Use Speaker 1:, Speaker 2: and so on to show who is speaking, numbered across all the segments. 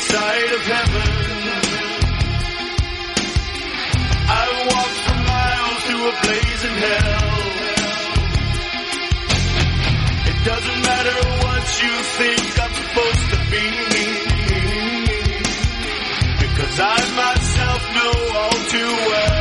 Speaker 1: side of heaven. I walked for miles through a blazing hell. It doesn't matter what you think I'm supposed to be, because I myself know all too well.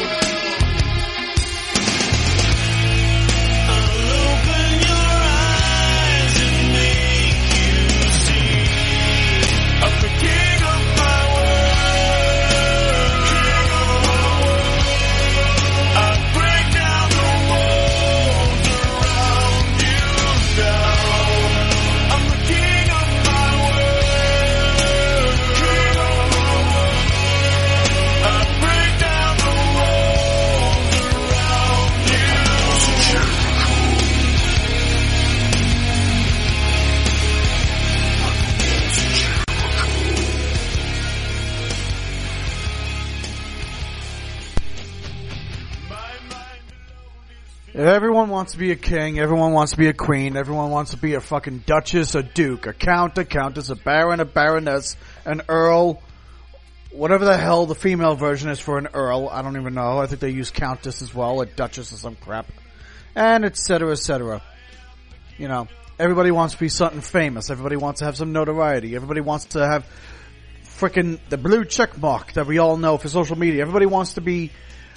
Speaker 2: Everyone wants to be a king, everyone wants to be a queen, everyone wants to be a fucking duchess, a duke, a count, a countess, a baron, a baroness, an earl, whatever the hell the female version is for an earl, I don't even know. I think they use countess as well, a duchess or some crap, and et cetera, et cetera. You know, everybody wants to be something famous, everybody wants to have some notoriety, everybody wants to have frickin' the blue check mark that we all know for social media. Everyone wants to be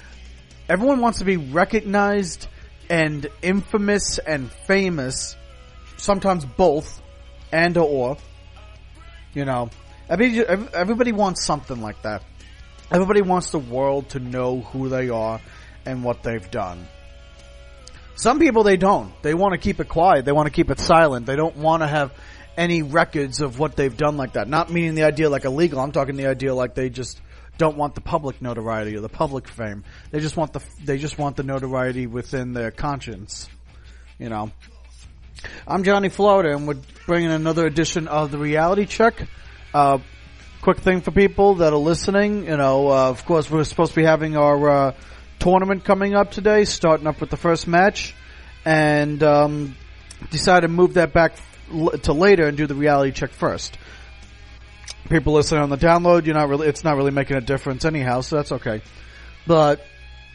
Speaker 2: recognized and infamous and famous, sometimes both, and or, you know, everybody wants something like that. Everybody wants the world to know who they are and what they've done. Some people, they don't. They want to keep it quiet. They want to keep it silent. They don't want to have any records of what they've done like that. Not meaning the idea like illegal. I'm talking the idea like they just don't want the public notoriety or the public fame. They just want the notoriety within their conscience. You know. I'm Johnny Florida, and we're bringing another edition of the Reality Check. Quick thing for people that are listening, you know, of course we're supposed to be having our tournament coming up today, starting up with the first match, and decided to move that back to later and do the Reality Check first. People listening on the download, it's not really making a difference anyhow, so that's okay. But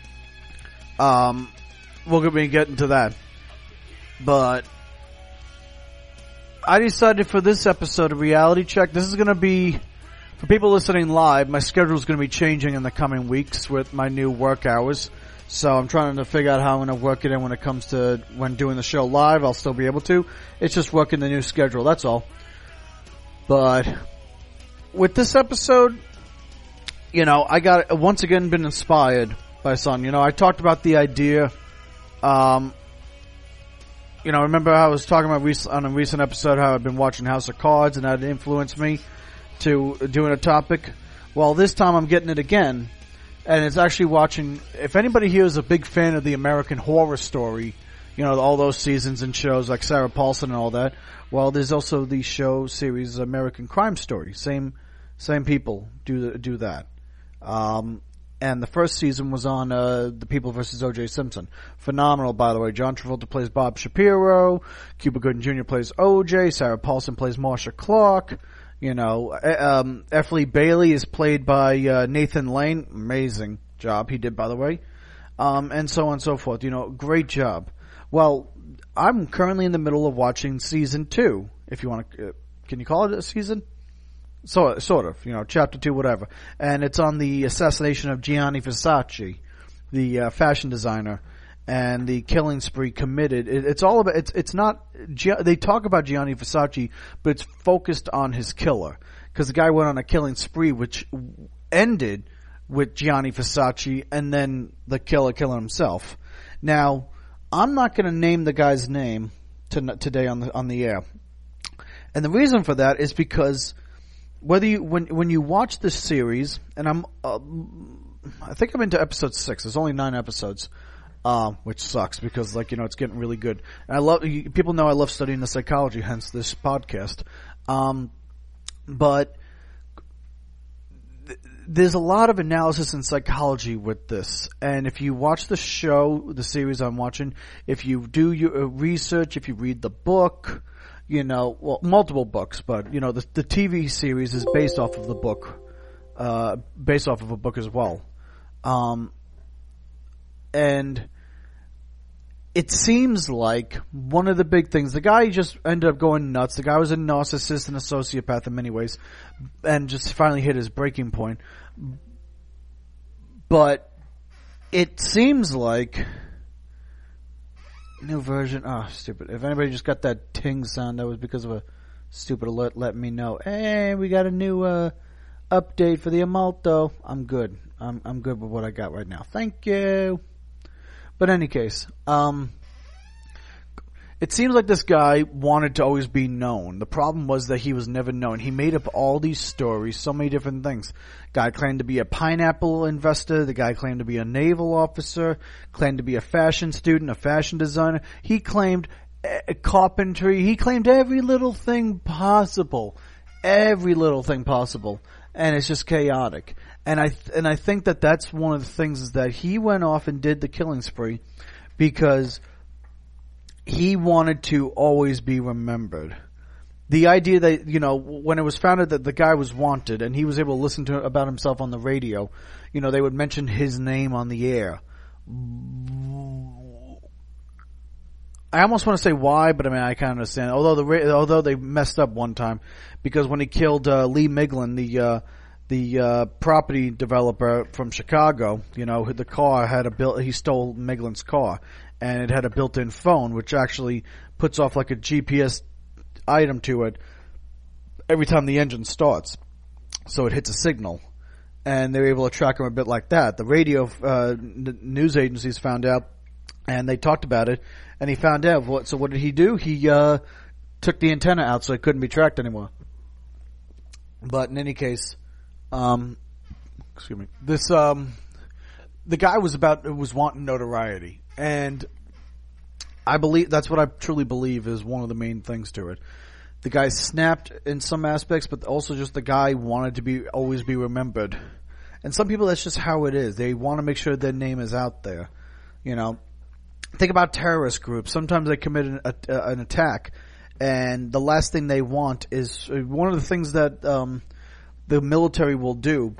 Speaker 2: we'll be getting to that. But I decided for this episode of Reality Check, this is going to be, for people listening live, my schedule is going to be changing in the coming weeks with my new work hours. So I'm trying to figure out how I'm going to work it in when it comes to when doing the show live. I'll still be able to. It's just working the new schedule, that's all. But with this episode, you know, I got once again been inspired by Son. You know, I talked about the idea, you know, remember I was talking about on a recent episode how I've been watching House of Cards and that influenced me to doing a topic. Well, this time I'm getting it again, and it's actually watching, if anybody here is a big fan of the American Horror Story, you know, all those seasons and shows like Sarah Paulson and all that, well, there's also the show series American Crime Story. Same people do that. And the first season was on The People vs. O.J. Simpson. Phenomenal, by the way. John Travolta plays Bob Shapiro. Cuba Gooding Jr. plays O.J. Sarah Paulson plays Marsha Clark. You know, F. Lee Bailey is played by Nathan Lane. Amazing job he did, by the way. And so on and so forth. You know, great job. Well, I'm currently in the middle of watching season 2. If you want to, can you call it a season? Sort of, you know, chapter 2, whatever. And it's on the assassination of Gianni Versace, the fashion designer, and the killing spree committed. It's all about, it's not, they talk about Gianni Versace, but it's focused on his killer. Because the guy went on a killing spree which ended with Gianni Versace and then the killer killing himself. Now, I'm not going to name the guy's name today on the air. And the reason for that is because whether you when you watch this series, and I think I'm into episode 6. There's only 9 episodes, which sucks because, like, you know, it's getting really good. And people know I love studying the psychology, hence this podcast. But there's a lot of analysis and psychology with this, and if you watch the show, the series I'm watching, if you do your research, if you read the book, multiple books, but the TV series is based off of the book, based off of a book as well. And it seems like one of the big things, the guy just ended up going nuts. The guy was a narcissist and a sociopath in many ways, and just finally hit his breaking point. But it seems like new version. Oh, stupid. If anybody just got that ting sound, that was because of a stupid alert. Let me know. Hey, we got a new update for the Amalto. I'm good. I'm good with what I got right now. Thank you. But in any case, it seems like this guy wanted to always be known. The problem was that he was never known. He made up all these stories, so many different things. Guy claimed to be a pineapple investor. The guy claimed to be a naval officer. Claimed to be a fashion student, a fashion designer. He claimed carpentry. He claimed every little thing possible. Every little thing possible. And it's just chaotic. And I think that that's one of the things, is that he went off and did the killing spree because he wanted to always be remembered. The idea that, when it was founded that the guy was wanted and he was able to listen to about himself on the radio, they would mention his name on the air. I almost want to say why, but I kind of understand. Although they messed up one time, because when he killed Lee Miglin, the property developer from Chicago, the car had he stole Miglin's car, and it had a built-in phone, which actually puts off like a GPS item to it every time the engine starts, so it hits a signal, and they were able to track him a bit like that. The radio news agencies found out, and they talked about it, and he found out. So what did he do? He took the antenna out so it couldn't be tracked anymore. But in any case, excuse me, this the guy was wanting notoriety, and I believe that's what I truly believe is one of the main things to it. The guy snapped in some aspects, but also just the guy wanted to always be remembered. And some people, that's just how it is. They want to make sure their name is out there. Think about terrorist groups. Sometimes they commit an attack, and the last thing they want is one of the things that the military will do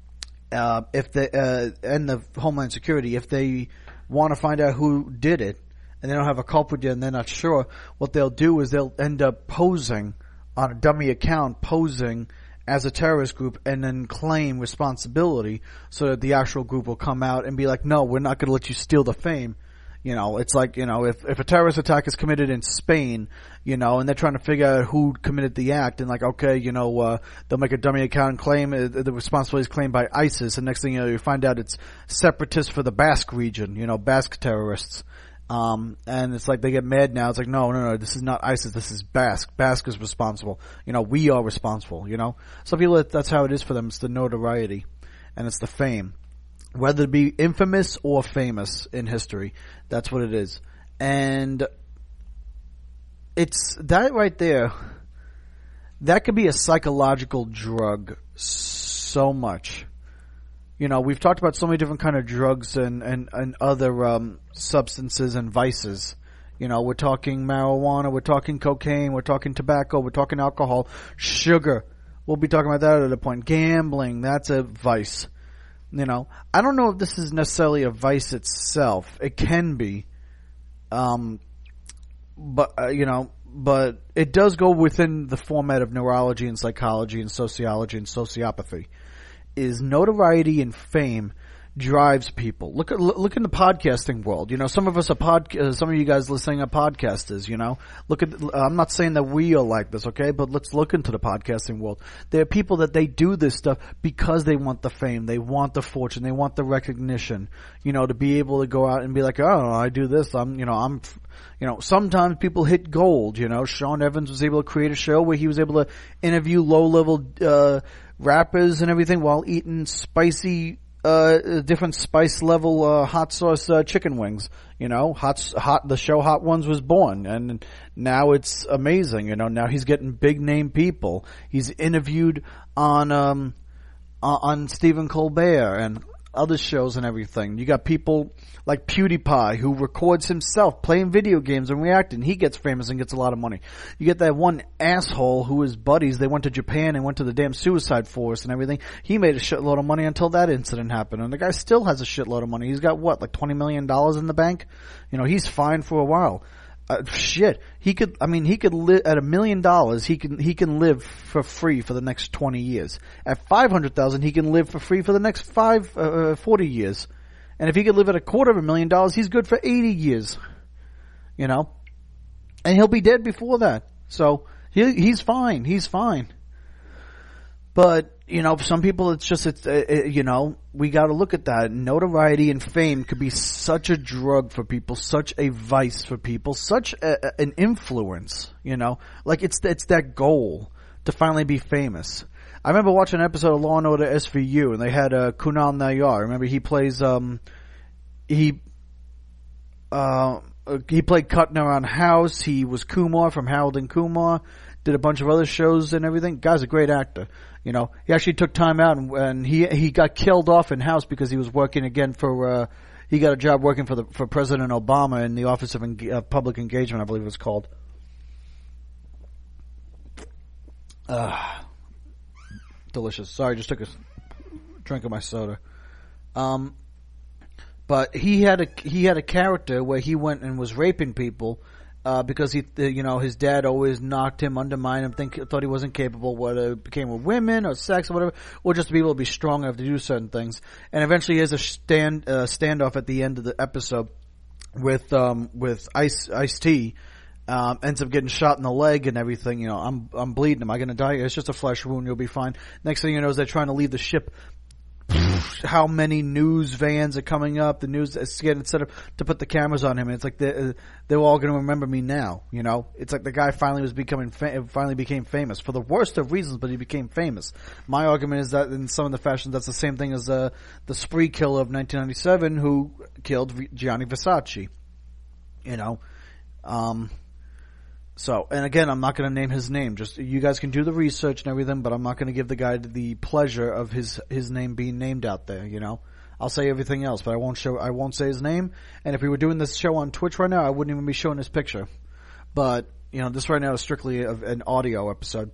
Speaker 2: if they and the Homeland Security, if they want to find out who did it and they don't have a culprit yet and they're not sure, what they'll do is they'll end up posing on a dummy account, posing as a terrorist group, and then claim responsibility so that the actual group will come out and be like, no, we're not going to let you steal the fame. It's like, if a terrorist attack is committed in Spain, and they're trying to figure out who committed the act, and like, okay, they'll make a dummy account and claim the responsibility is claimed by ISIS, and next thing you find out it's separatists for the Basque region, Basque terrorists. And it's like they get mad now. It's like, no, this is not ISIS, this is Basque. Basque is responsible. We are responsible, Some people, that's how it is for them. It's the notoriety, and it's the fame. Whether it be infamous or famous in history, that's what it is. And it's that right there, that could be a psychological drug so much. We've talked about so many different kind of drugs and other substances and vices. We're talking marijuana, we're talking cocaine, we're talking tobacco, we're talking alcohol, sugar. We'll be talking about that at a point. Gambling, that's a vice. I don't know if this is necessarily a vice itself. It can be, but it does go within the format of neurology and psychology and sociology and sociopathy. Is notoriety and fame drives people. Look in the podcasting world. Some of us are some of you guys listening are podcasters. Look at. I'm not saying that we are like this, okay? But let's look into the podcasting world. There are people that they do this stuff because they want the fame, they want the fortune, they want the recognition. To be able to go out and be like, oh, I do this. I'm. Sometimes people hit gold. Sean Evans was able to create a show where he was able to interview low-level rappers and everything while eating spicy. Different spice level hot sauce chicken wings. The show Hot Ones was born, and now it's amazing. Now he's getting big name people. He's interviewed on Stephen Colbert and other shows and everything. You got people like PewDiePie who records himself playing video games and reacting. He gets famous and gets a lot of money. You get that one asshole who is buddies. They went to Japan and went to the damn Suicide Forest and everything. He made a shitload of money until that incident happened. And the guy still has a shitload of money. He's got what, like $20 million in the bank? You know, he's fine for a while. He could live at $1 million. He can live for free for the next 20 years. At 500,000, he can live for free for the next 40 years. And if he could live at $250,000, he's good for 80 years. You know? And he'll be dead before that. So, he's fine. He's fine. But, you know, for some people you know, we gotta look at that. Notoriety and fame could be such a drug for people, such a vice for people, such an influence, you know? Like, it's that goal to finally be famous. I remember watching an episode of Law & Order SVU, and they had Kunal Nayyar. Remember, he plays, he played Kuttner on House. He was Kumar from Harold and Kumar. Did a bunch of other shows and everything. Guy's a great actor. You know, he actually took time out and he got killed off in House because he was working again for, he got a job working for President Obama in the Office of Public Engagement, I believe it was called. Delicious. Sorry, just took a drink of my soda. But he had a character where he went and was raping people, because his dad always knocked him, undermined him, thought he wasn't capable, whether it became with women or sex or whatever, or just to be able to be strong enough to do certain things. And eventually he has a standoff at the end of the episode with Ice-T, ends up getting shot in the leg and everything. You know, I'm bleeding. Am I gonna die? It's just a flesh wound. You'll be fine. Next thing you know is they're trying to leave the ship. How many news vans are coming up? The news is getting set up to put the cameras on him, and it's like they're all going to remember me now. You know, it's like the guy finally became famous for the worst of reasons, but he became famous. My argument is that in some of the fashions, that's the same thing as the spree killer of 1997 who killed Gianni Versace. You know, so, and again, I'm not going to name his name. Just, you guys can do the research and everything, but I'm not going to give the guy the pleasure of his name being named out there, you know. I'll say everything else, but I won't say his name. And if we were doing this show on Twitch right now, I wouldn't even be showing his picture. But, you know, this right now is strictly an audio episode.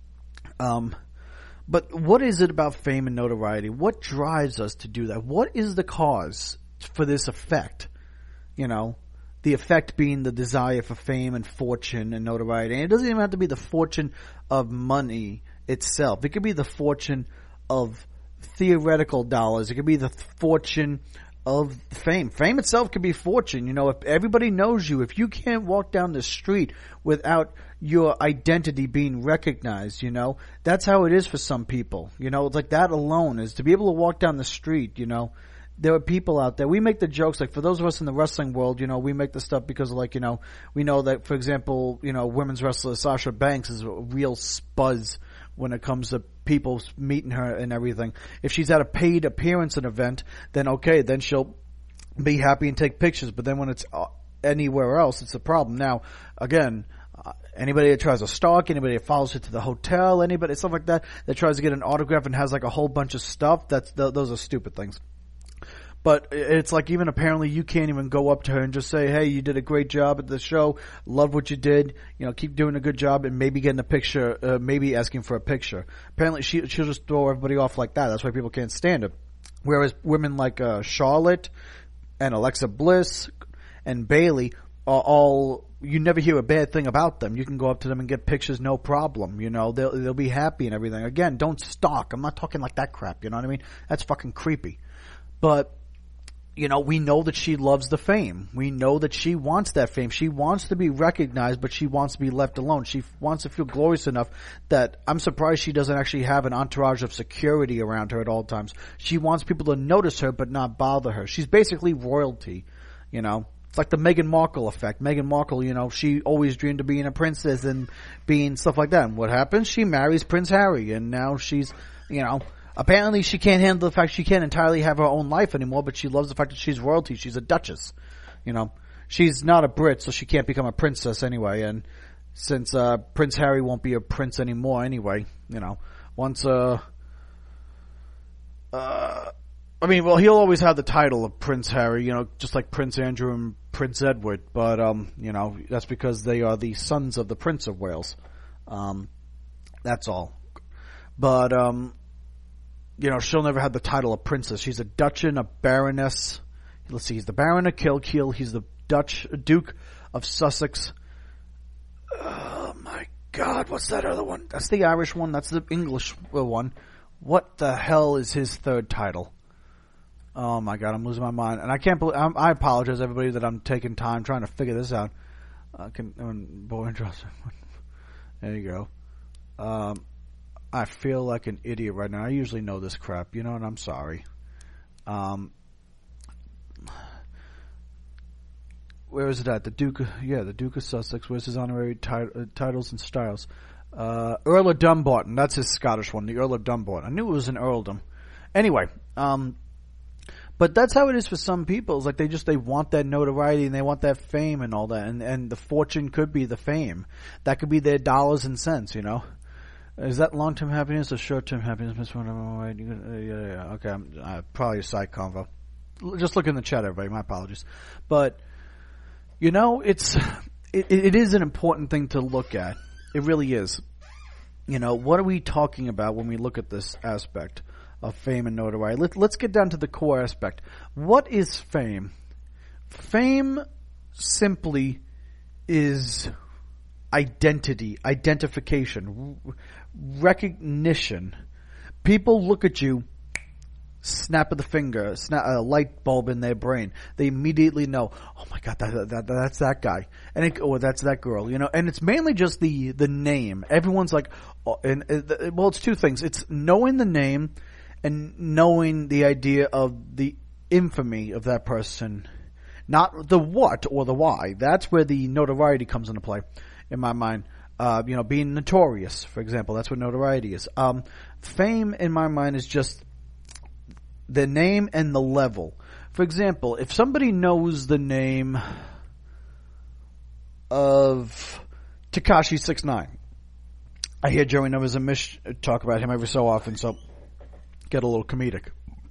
Speaker 2: But what is it about fame and notoriety? What drives us to do that? What is the cause for this effect? You know? The effect being the desire for fame and fortune and notoriety. And it doesn't even have to be the fortune of money itself. It could be the fortune of theoretical dollars. It could be the fortune of fame. Fame itself could be fortune. You know, if everybody knows you, if you can't walk down the street without your identity being recognized, you know, that's how it is for some people. You know, it's like that alone is to be able to walk down the street, you know. There are people out there. We make the jokes, like for those of us in the wrestling world, you know, we make the stuff because like, you know, we know that, for example, you know, women's wrestler Sasha Banks is a real spuzz when it comes to people meeting her and everything. If she's at a paid appearance at an event, then okay, then she'll be happy and take pictures. But then when it's anywhere else, it's a problem. Now, again, anybody that tries to stalk, anybody that follows her to the hotel, anybody, stuff like that tries to get an autograph and has like a whole bunch of stuff, those are stupid things. But it's like even apparently you can't even go up to her and just say, hey, you did a great job at the show. Love what you did. You know, keep doing a good job and maybe getting a picture, maybe asking for a picture. Apparently she'll just throw everybody off like that. That's why people can't stand it. Whereas women like Charlotte and Alexa Bliss and Bailey are all, you never hear a bad thing about them. You can go up to them and get pictures, no problem. You know, they'll be happy and everything. Again, don't stalk. I'm not talking like that crap. You know what I mean? That's fucking creepy. But, you know, we know that she loves the fame. We know that she wants that fame. She wants to be recognized, but she wants to be left alone. She wants to feel glorious enough that I'm surprised she doesn't actually have an entourage of security around her at all times. She wants people to notice her, but not bother her. She's basically royalty, you know. It's like the Meghan Markle effect. Meghan Markle, you know, she always dreamed of being a princess and being stuff like that. And what happens? She marries Prince Harry, and now she's, you know, apparently she can't handle the fact she can't entirely have her own life anymore, but she loves the fact that she's royalty. She's a duchess. You know, she's not a Brit, so she can't become a princess anyway. And since Prince Harry won't be a prince anymore anyway, you know, once I mean, well, he'll always have the title of Prince Harry, just like Prince Andrew and Prince Edward, but, that's because they are the sons of the Prince of Wales. That's all. But, she'll never have the title of princess. She's a duchess, a baroness. Let's see, he's the Baron of Kilkeel. He's the Duke of Sussex. Oh my God, what's that other one? That's the Irish one. That's the English one. What the hell is his third title? Oh my God, I'm losing my mind. And I can't believe, I apologize everybody that I'm taking time trying to figure this out. There you go. I feel like an idiot right now. I usually know this crap, and I'm sorry. Where is it at? The Duke of Sussex. Where's his honorary titles and styles? Earl of Dumbarton. That's his Scottish one, the Earl of Dumbarton. I knew it was an earldom. Anyway, but that's how it is for some people. It's like they want that notoriety and they want that fame and all that, and the fortune could be the fame. That could be their dollars and cents, Is that long-term happiness or short-term happiness? Miss one, yeah. Okay, probably a side convo. Just look in the chat, everybody. My apologies, but it is an important thing to look at. It really is. What are we talking about when we look at this aspect of fame and notoriety? Let's get down to the core aspect. What is fame? Fame simply is identity, identification, recognition. People look at you, snap of the finger, snap a light bulb in their brain. They immediately know, oh my God, that's that guy, or that's that girl, And it's mainly just the name. Everyone's like, well, it's two things. It's knowing the name and knowing the idea of the infamy of that person, not the what or the why. That's where the notoriety comes into play, in my mind. Being notorious, for example, that's what notoriety is. Fame, in my mind, is just the name and the level. For example, if somebody knows the name of Tekashi 6ix9ine, I hear Joey Numbers and Mish talk about him every so often, so get a little comedic.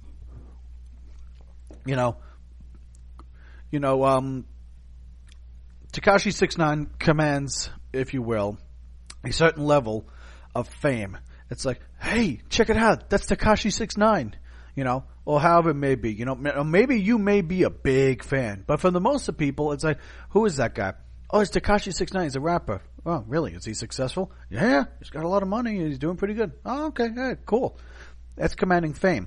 Speaker 2: Tekashi 6ix9ine commands, if you will, a certain level of fame. It's like, hey, check it out, that's Tekashi 6ix9ine. Or however it may be, maybe you may be a big fan, but for the most of people, it's like, who is that guy? Oh, it's Tekashi 6ix9ine. He's a rapper. Oh, really? Is he successful? Yeah, he's got a lot of money. He's doing pretty good. Oh, okay, yeah, cool. That's commanding fame,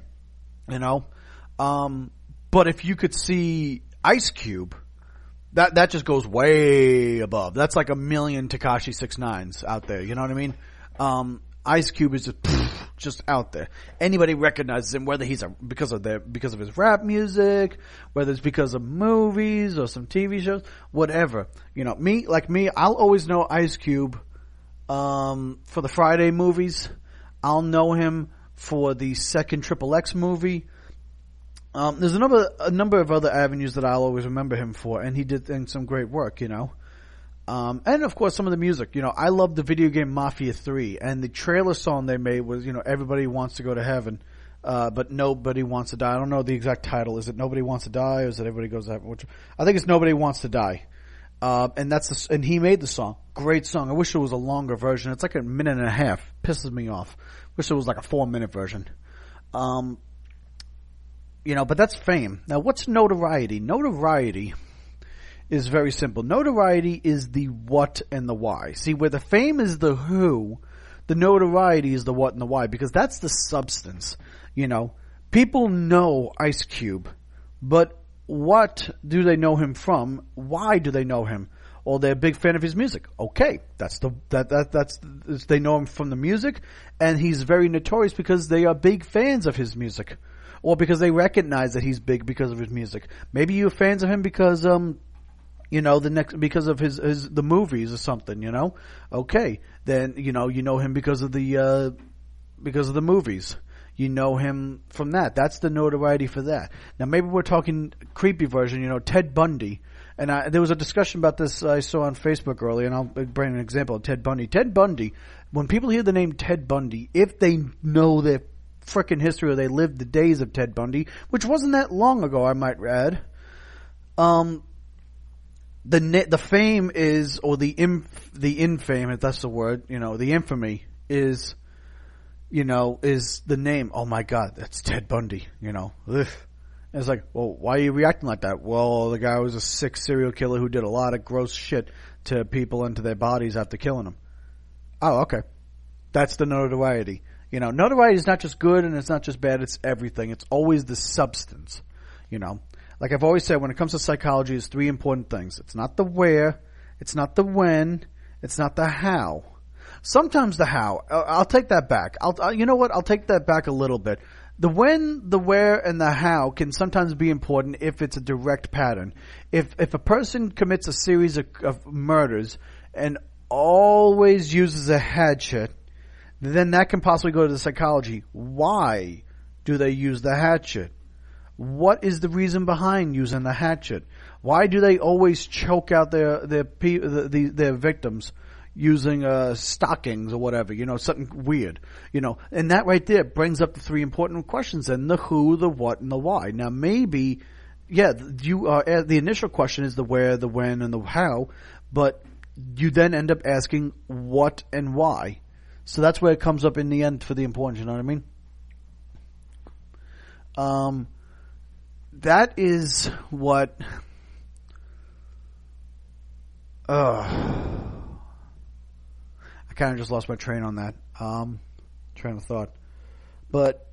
Speaker 2: but if you could see Ice Cube, that just goes way above. That's like a million Tekashi 6ix9ines out there. You know what I mean? Ice Cube is just out there. Anybody recognizes him, whether he's because of his rap music, whether it's because of movies or some TV shows, whatever. Me, I'll always know Ice Cube for the Friday movies. I'll know him for the second XXX movie. There's a number of other avenues that I'll always remember him for, and he did some great work, and of course some of the music. I love the video game Mafia 3, and the trailer song they made was, everybody wants to go to heaven, but nobody wants to die. I don't know the exact title. Is it Nobody Wants to Die, or is it Everybody Goes to Heaven? I think it's Nobody Wants to Die. And he made the song. Great song. I wish it was a longer version. It's like a minute and a half. Pisses me off. Wish it was like a 4-minute version. But that's fame. Now, what's notoriety? Notoriety is very simple. Notoriety is the what and the why. See, where the fame is the who, the notoriety is the what and the why, because that's the substance. People know Ice Cube, but what do they know him from? Why do they know him? Well, they're a big fan of his music. Okay, that's they know him from the music, and he's very notorious because they are big fans of his music, or because they recognize that he's big because of his music. Maybe you're fans of him because because of the movies or something. Okay, then you know him because of the movies. You know him from that. That's the notoriety for that. Now maybe we're talking creepy version, Ted Bundy. And there was a discussion about this I saw on Facebook earlier, and I'll bring an example of Ted Bundy. Ted Bundy, when people hear the name Ted Bundy, if they know their frickin' history, or they lived the days of Ted Bundy, which wasn't that long ago, I might add. The fame is, or the infame, if that's the word, the infamy is, is the name. Oh my God, that's Ted Bundy, Ugh. It's like, well, why are you reacting like that? Well, the guy was a sick serial killer who did a lot of gross shit to people and to their bodies after killing them. Oh, okay. That's the notoriety. Notoriety is not just good and it's not just bad, it's everything. It's always the substance. Like I've always said, when it comes to psychology, it's three important things. It's not the where, it's not the when, it's not the how. Sometimes the how. I'll take that back. You know what? I'll take that back a little bit. The when, the where, and the how can sometimes be important if it's a direct pattern. If a person commits a series of murders and always uses a hatchet, then that can possibly go to the psychology. Why do they use the hatchet? What is the reason behind using the hatchet? Why do they always choke out their victims using stockings or whatever, something weird, and that right there brings up the three important questions then: the who, the what, and the why. Now maybe, the initial question is the where, the when, and the how, but you then end up asking what and why. So that's where it comes up in the end for the importance, you know what I mean? That is what, I kind of just lost my train on that, train of thought. But,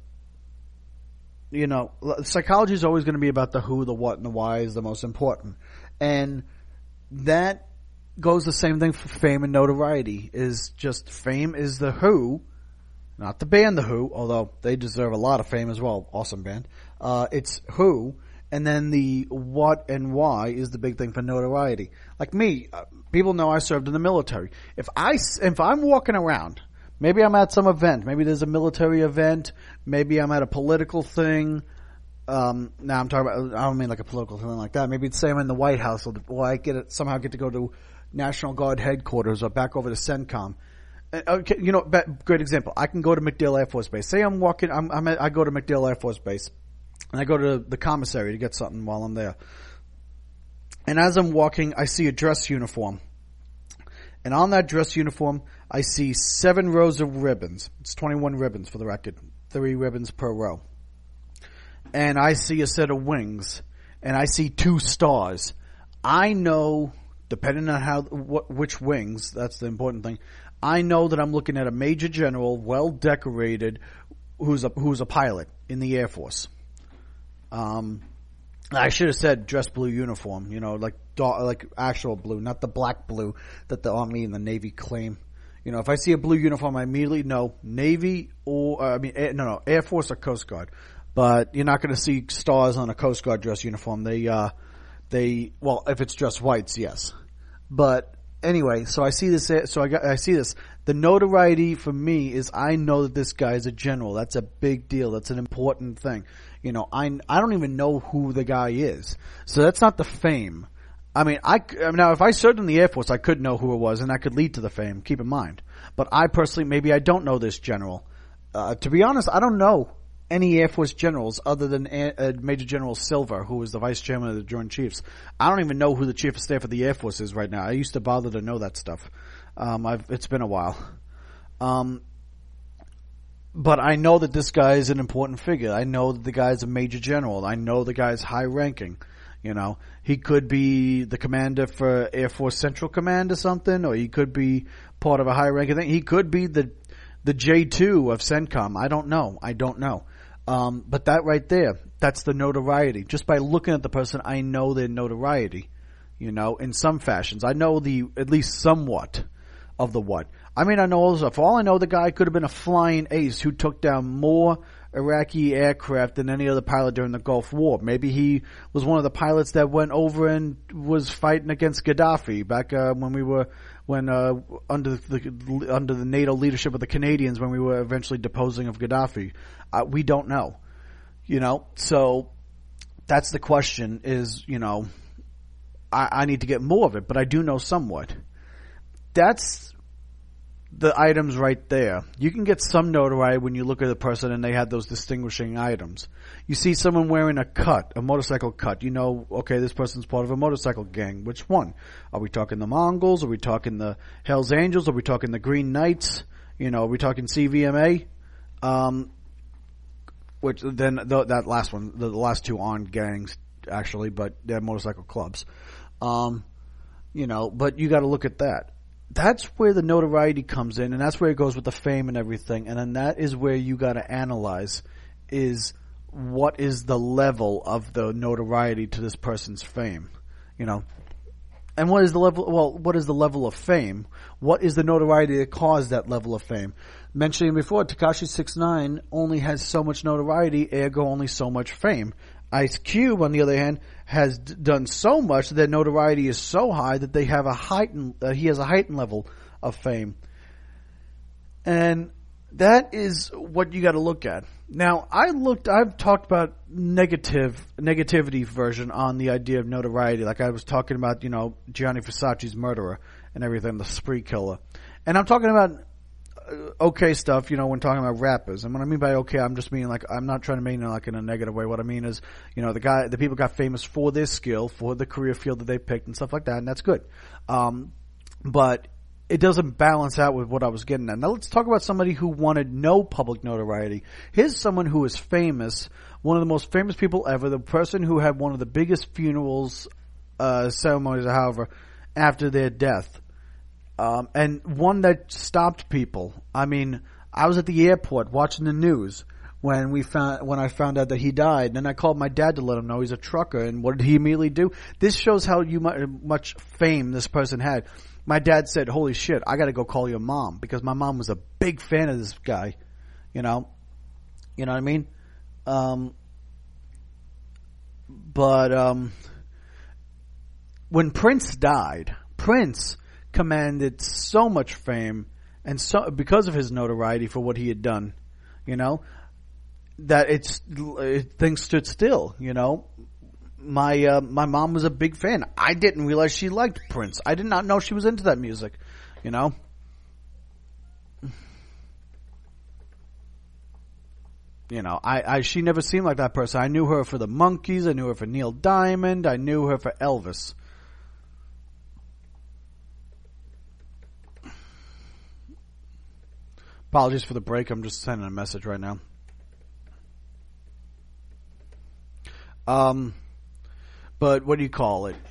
Speaker 2: psychology is always going to be about the who, the what, and the why is the most important. And that goes the same thing for fame and notoriety. Is just fame is the who, not the band The Who, although they deserve a lot of fame as well. Awesome band. It's who, and then the what and why is the big thing for notoriety. Like me, people know I served in the military. If I'm walking around, maybe I'm at some event, maybe there's a military event, maybe I'm at a political thing. Now I'm talking about, I don't mean like a political thing like that. Maybe it's say I'm in the White House, or I somehow get to go to National Guard headquarters or back over to CENTCOM. Okay, great example. I can go to MacDill Air Force Base. Say I'm walking, I go to MacDill Air Force Base, and I go to the commissary to get something while I'm there. And as I'm walking, I see a dress uniform. And on that dress uniform, I see 7 rows of ribbons. It's 21 ribbons for the record. 3 ribbons per row. And I see a set of wings. And I see 2 stars. I know, depending on which wings, that's the important thing, I know that I'm looking at a major general, well decorated, who's a pilot in the Air Force. I should have said dress blue uniform, like actual blue, not the black blue that the Army and the Navy claim. If I see a blue uniform, I immediately know Navy Air Force or Coast Guard. But you're not going to see stars on a Coast Guard dress uniform. Well, if it's just whites, yes. But anyway, so I see this. I see this. The notoriety for me is I know that this guy is a general. That's a big deal. That's an important thing. I don't even know who the guy is. So that's not the fame. Now if I served in the Air Force, I could know who it was, and that could lead to the fame. Keep in mind. But I personally, maybe I don't know this general. To be honest, I don't know any Air Force generals other than Major General Silver, who is the Vice Chairman of the Joint Chiefs. I don't even know who the Chief of Staff of the Air Force is right now. I used to bother to know that stuff. It's been a while. But I know that this guy is an important figure. I know that the guy is a Major General. I know the guy is high ranking. He could be the commander for Air Force Central Command or something, or he could be part of a high ranking thing. He could be the J2 of CENTCOM. I don't know. But that right there, that's the notoriety. Just by looking at the person, I know their notoriety, in some fashions. I know at least somewhat of the what. I mean, I know all stuff. For all I know, the guy could have been a flying ace who took down more Iraqi aircraft than any other pilot during the Gulf War. Maybe he was one of the pilots that went over and was fighting against Gaddafi back under the NATO leadership of the Canadians, when we were eventually deposing of Gaddafi. We don't know, So that's the question. Is I need to get more of it, but I do know somewhat. That's the items right there. You can get some notoriety when you look at a person and they had those distinguishing items. You see someone wearing a motorcycle cut. You know, okay, this person's part of a motorcycle gang. Which one? Are we talking the Mongols? Are we talking the Hells Angels? Are we talking the Green Knights? You know, are we talking CVMA? Which then that last one, the last two aren't gangs actually, but they're motorcycle clubs. You know, but you got to look at that. That's where the notoriety comes in, and that's where it goes with the fame and everything. And then that is where you got to analyze is what is the level of the notoriety to this person's fame, you know. And what is the level? Well, what is the level of fame? What is the notoriety that caused that level of fame? Mentioning before, Tekashi 6ix9ine only has so much notoriety, ergo only so much fame. Ice Cube, on the other hand, has done so much that notoriety is so high that they have he has a heightened level of fame. And that is what you got to look at. Now, I've talked about negativity version on the idea of notoriety. Like I was talking about, you know, Gianni Versace's murderer and everything, the spree killer. And I'm talking about okay stuff, you know, when talking about rappers. And what I mean by okay, I'm just meaning like, I'm not trying to mean it like in a negative way. What I mean is, you know, the people got famous for their skill, for the career field that they picked and stuff like that, and that's good. But it doesn't balance out with what I was getting at. Now let's talk about somebody who wanted no public notoriety. Here's someone who is famous, one of the most famous people ever, the person who had one of the biggest funerals, ceremonies, however, after their death. And one that stopped people. I mean, I was at the airport watching the news when I found out that he died. And then I called my dad to let him know he's a trucker. And what did he immediately do? This shows how much fame this person had. My dad said, holy shit, I gotta go call your mom, because my mom was a big fan of this guy. You know what I mean? When Prince died, Prince commanded so much fame, and so because of his notoriety for what he had done, you know, that things stood still. You know, my mom was a big fan. I didn't realize she liked Prince. I did not know she was into that music. You know, she never seemed like that person. I knew her for the Monkees. I knew her for Neil Diamond. I knew her for Elvis. Apologies for the break. I'm just sending a message right now. But what do you call it?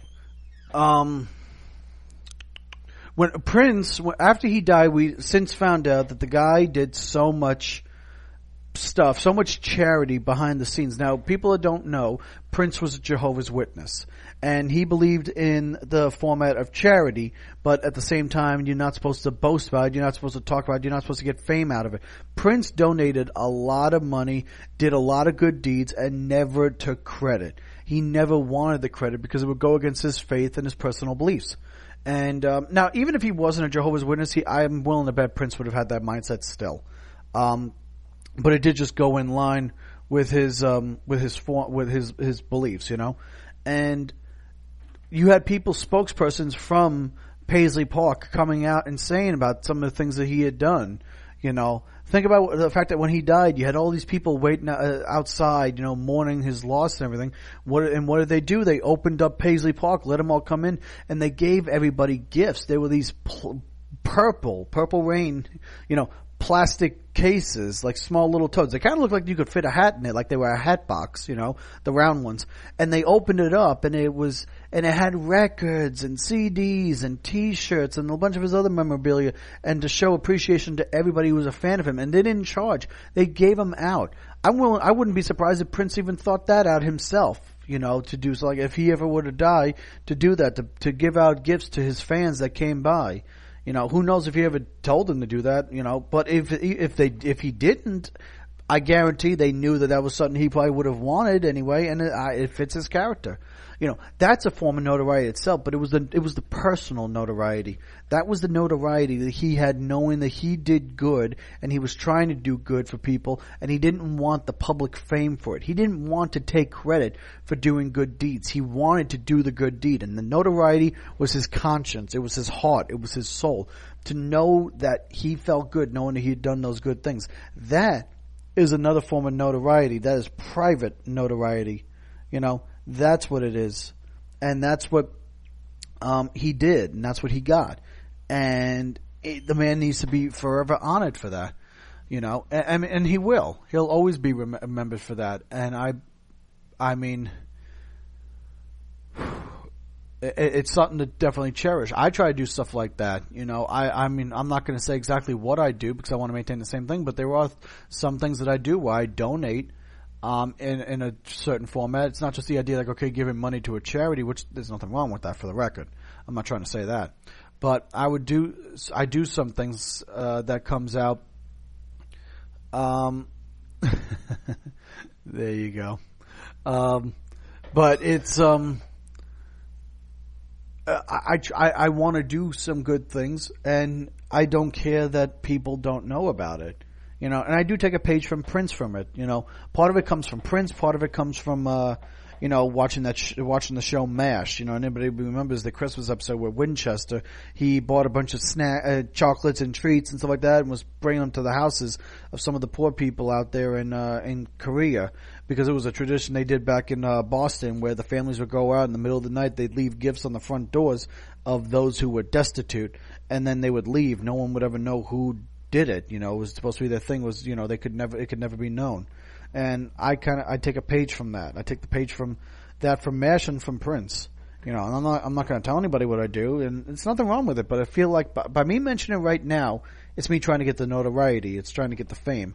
Speaker 2: When Prince, after he died, we since found out that the guy did so much stuff, so much charity behind the scenes. Now, people that don't know, Prince was a Jehovah's Witness, and he believed in the format of charity, but at the same time, you're not supposed to boast about it, you're not supposed to talk about it, you're not supposed to get fame out of it. Prince donated a lot of money, did a lot of good deeds, and never took credit. He never wanted the credit because it would go against his faith and his personal beliefs. And now, even if he wasn't a Jehovah's Witness, I'm willing to bet Prince would have had that mindset still. But it did just go in line with his beliefs, you know. And you had spokespersons from Paisley Park coming out and saying about some of the things that he had done, you know. Think about the fact that when he died, you had all these people waiting outside, you know, mourning his loss and everything. What did they do? They opened up Paisley Park, let them all come in, and they gave everybody gifts. There were these purple rain, you know, plastic cases, like small little toads. They kind of looked like you could fit a hat in it, like they were a hat box, you know, the round ones. And they opened it up, and it had records and CDs and T-shirts and a bunch of his other memorabilia, and to show appreciation to everybody who was a fan of him. And they didn't charge; they gave them out. I wouldn't be surprised if Prince even thought that out himself, you know, to do so. Like if he ever were to die, to do that, to give out gifts to his fans that came by. You know, who knows if he ever told them to do that, you know, but if he didn't, I guarantee they knew that was something he probably would have wanted anyway, and it fits his character. That's a form of notoriety itself, but it was the personal notoriety. That was the notoriety that he had, knowing that he did good and he was trying to do good for people, and he didn't want the public fame for it. He didn't want to take credit for doing good deeds. He wanted to do the good deed, and the notoriety was his conscience. It was his heart. It was his soul. To know that he felt good knowing that he had done those good things. That is another form of notoriety. That is private notoriety. That's what it is. And that's what he did, and that's what he got. And the man needs to be forever honored for that. And he will. He'll always be remembered for that. And I mean, it's something to definitely cherish. I try to do stuff like that. I mean, I'm not going to say exactly what I do because I want to maintain the same thing, but there are some things that I do where I donate in a certain format. It's not just the idea like, okay, giving money to a charity, which there's nothing wrong with that, for the record. I'm not trying to say that. But I do some things, that comes out. There you go. But it's, I want to do some good things, and I don't care that people don't know about it. And I do take a page from Prince from it. Part of it comes from Prince, part of it comes from, watching the show MASH. Anybody remembers the Christmas episode where Winchester, he bought a bunch of chocolates and treats and stuff like that, and was bringing them to the houses of some of the poor people out there in Korea, because it was a tradition they did back in Boston, where the families would go out in the middle of the night. They'd leave gifts on the front doors of those who were destitute, and then they would leave. No one would ever know who did it. It was supposed to be their thing, was, it could never be known. And I take a page from that. I take the page from that, from MASH and from Prince. And I'm not going to tell anybody what I do, and it's nothing wrong with it, but I feel like by me mentioning it right now, it's me trying to get the notoriety. It's trying to get the fame.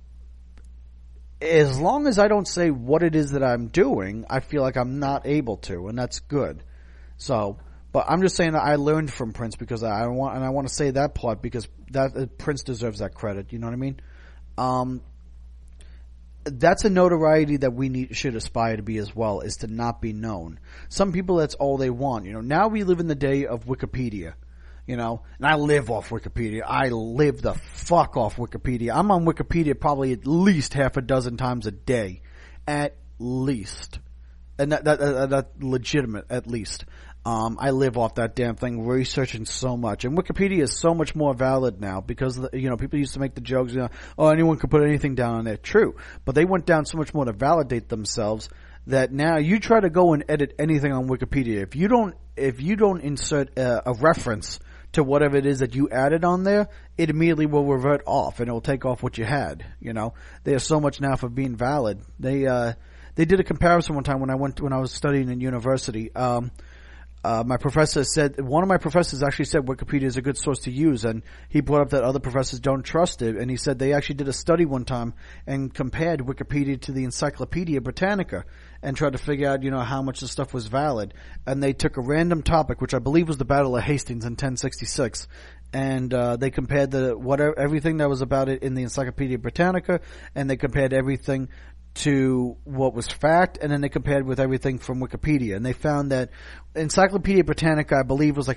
Speaker 2: As long as I don't say what it is that I'm doing, I feel like I'm not able to, and that's good. So, but I'm just saying that I learned from Prince, because I want to say that part, because that Prince deserves that credit. You know what I mean? That's a notoriety that we should aspire to be as well, is to not be known. Some people, that's all they want. Now we live in the day of Wikipedia. And I live off Wikipedia. I live the fuck off Wikipedia. I'm on Wikipedia probably at least half a dozen times a day. At least. And that's legitimate, at least. I live off that damn thing, researching so much. And Wikipedia is so much more valid now, because, people used to make the jokes, oh, anyone could put anything down on there. True. But they went down so much more to validate themselves, that now you try to go and edit anything on Wikipedia. If you don't insert a reference to whatever it is that you added on there, it immediately will revert off, and it will take off what you had. There's so much now for being valid. They did a comparison one time when I was studying in university. My professor said, one of my professors actually said Wikipedia is a good source to use, and he brought up that other professors don't trust it, and he said they actually did a study one time and compared Wikipedia to the Encyclopedia Britannica and tried to figure out, how much the stuff was valid. And they took a random topic, which I believe was the Battle of Hastings in 1066, and they compared everything that was about it in the Encyclopedia Britannica, and they compared everything to what was fact, and then they compared with everything from Wikipedia, and they found that Encyclopedia Britannica, I believe, was like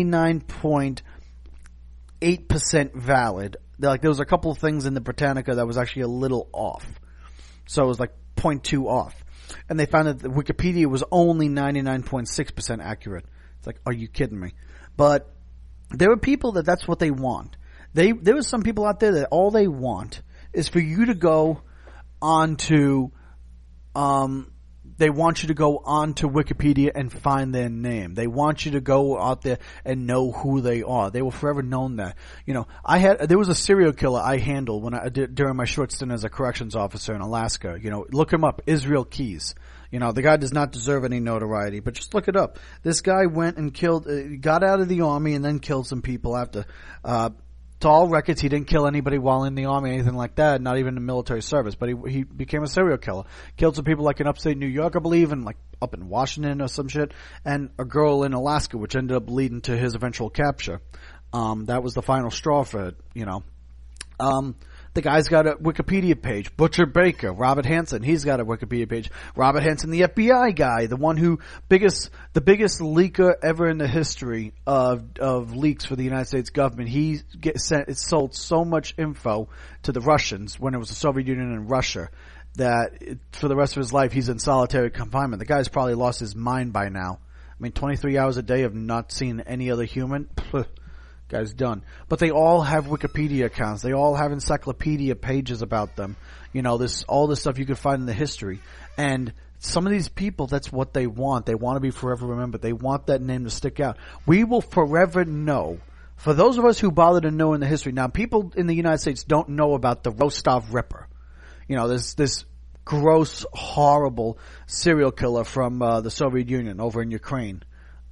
Speaker 2: 99.8% valid. There was a couple of things in the Britannica that was actually a little off, so it was like 0.2 off, and they found that the Wikipedia was only 99.6% accurate. It's like, are you kidding me? But there are people that's what they want. There are some people out there that all they want is for you to go onto, they want you to go onto Wikipedia and find their name. They want you to go out there and know who they are. They will forever known that. There was a serial killer I handled when I did during my short stint as a corrections officer in Alaska. Look him up, Israel Keys. The guy does not deserve any notoriety, but just look it up. This guy went and got out of the army and then killed some people after. To all records, he didn't kill anybody while in the army, anything like that, not even in military service, but he became a serial killer. Killed some people like in upstate New York, I believe, and like up in Washington or some shit, and a girl in Alaska, which ended up leading to his eventual capture. That was the final straw for it, The guy's got a Wikipedia page. Butcher Baker, Robert Hansen, he's got a Wikipedia page. Robert Hansen, the FBI guy, the one who the biggest leaker ever in the history of leaks for the United States government. He sold so much info to the Russians when it was the Soviet Union and Russia that for the rest of his life he's in solitary confinement. The guy's probably lost his mind by now. I mean, 23 hours a day of not seeing any other human. Guy's done. But they all have Wikipedia accounts. They all have encyclopedia pages about them. You know, all this stuff you can find in the history. And some of these people, that's what they want. They want to be forever remembered. They want that name to stick out. We will forever know. For those of us who bother to know in the history. Now, people in the United States don't know about the Rostov Ripper. You know, there's this gross, horrible serial killer from the Soviet Union over in Ukraine.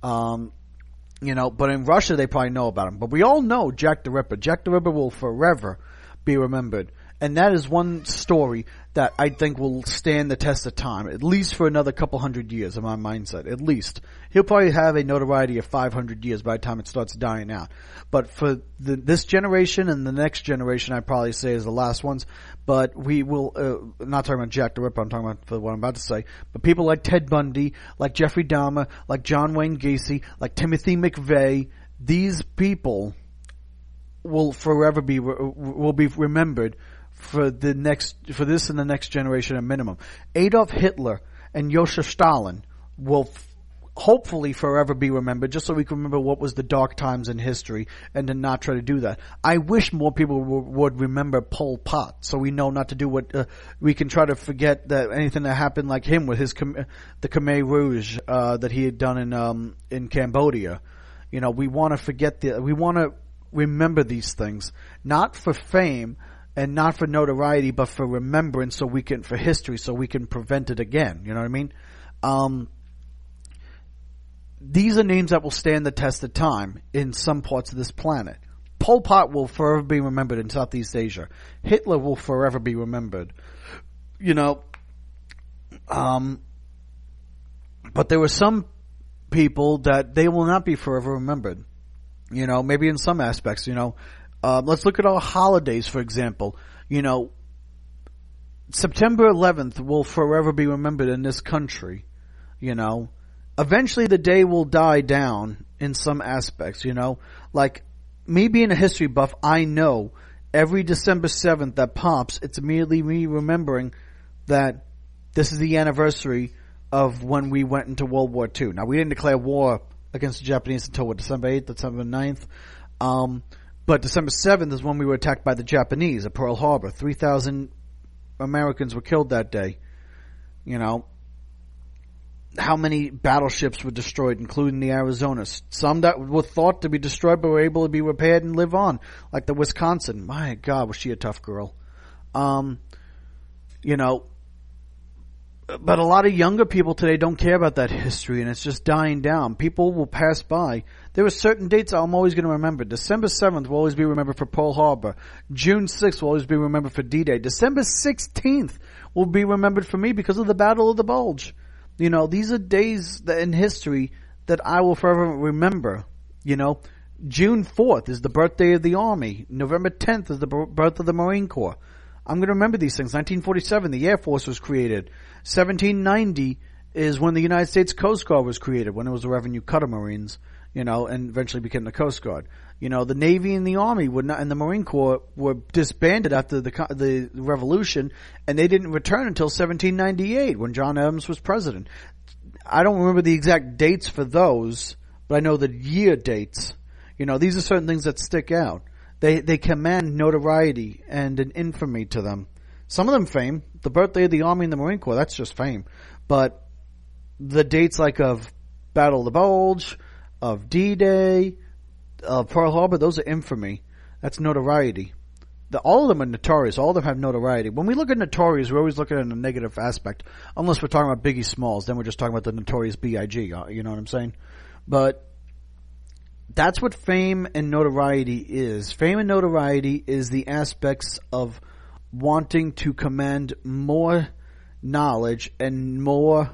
Speaker 2: You know, but in Russia they probably know about him. But we all know Jack the Ripper. Jack the Ripper will forever be remembered. And that is one story that I think will stand the test of time, at least for another couple hundred years in my mindset, at least. He'll probably have a notoriety of 500 years by the time it starts dying out. But for this generation and the next generation, I'd probably say is the last ones. But we will, not talking about Jack the Ripper, I'm talking about for what I'm about to say, but people like Ted Bundy, like Jeffrey Dahmer, like John Wayne Gacy, like Timothy McVeigh, these people will forever be remembered for this and the next generation at minimum. Adolf Hitler and Joseph Stalin will hopefully forever be remembered, just so we can remember what was the dark times in history and to not try to do that. I wish more people would remember Pol Pot, so we know not to do what we can try to forget that anything that happened like him with his the Khmer Rouge that he had done in Cambodia. You know, we want to forget we want to remember these things, not for fame and not for notoriety, but for remembrance, for history, so we can prevent it again. You know what I mean? These are names that will stand the test of time in some parts of this planet. Pol Pot will forever be remembered in Southeast Asia. Hitler will forever be remembered. You know, but there were some people that they will not be forever remembered. You know, maybe in some aspects, you know. Let's look at our holidays, for example. You know, September 11th will forever be remembered in this country. You know, eventually the day will die down in some aspects, you know. Like, me being a history buff, I know every December 7th that pops, it's immediately me remembering that this is the anniversary of when we went into World War II. Now, we didn't declare war against the Japanese until December 8th, December 9th. But December 7th is when we were attacked by the Japanese at Pearl Harbor. 3,000 Americans were killed that day. You know, how many battleships were destroyed, including the Arizona? Some that were thought to be destroyed but were able to be repaired and live on, like the Wisconsin. My God, was she a tough girl. You know, but a lot of younger people today don't care about that history, and it's just dying down. People will pass by. There are certain dates I'm always going to remember. December 7th will always be remembered for Pearl Harbor. June 6th will always be remembered for D-Day. December 16th will be remembered for me because of the Battle of the Bulge. You know, these are days in history that I will forever remember. You know, June 4th is the birthday of the Army. November 10th is the birth of the Marine Corps. I'm going to remember these things. 1947, the Air Force was created. 1790 is when the United States Coast Guard was created, when it was the Revenue Cutter Marines, you know, and eventually became the Coast Guard. You know, the Navy and the Army and the Marine Corps were disbanded after the Revolution, and they didn't return until 1798 when John Adams was president. I don't remember the exact dates for those, but I know the year dates. You know, these are certain things that stick out. They command notoriety and an infamy to them. Some of them fame. The birthday of the Army and the Marine Corps, that's just fame. But the dates like of Battle of the Bulge, of D-Day, of Pearl Harbor, those are infamy. That's notoriety. All of them are notorious. All of them have notoriety. When we look at notorious, we're always looking at a negative aspect. Unless we're talking about Biggie Smalls, then we're just talking about the notorious B.I.G. You know what I'm saying? But that's what fame and notoriety is. Fame and notoriety is the aspects of wanting to command more knowledge and more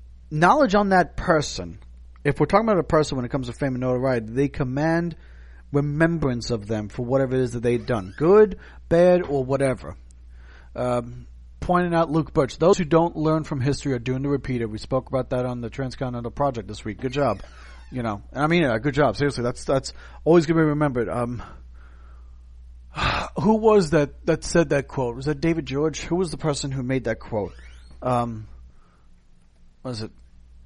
Speaker 2: knowledge on that person. If we're talking about a person when it comes to fame and notoriety, they command remembrance of them for whatever it is that they've done, good, bad, or whatever. Pointing out Luke Birch, those who don't learn from history are doomed to repeat it. We spoke about that on the Transcontinental Project this week. Good job. And I mean it. Good job. Seriously, that's always going to be remembered. Who was that said that quote? Was that David George? Who was the person who made that quote? Was it?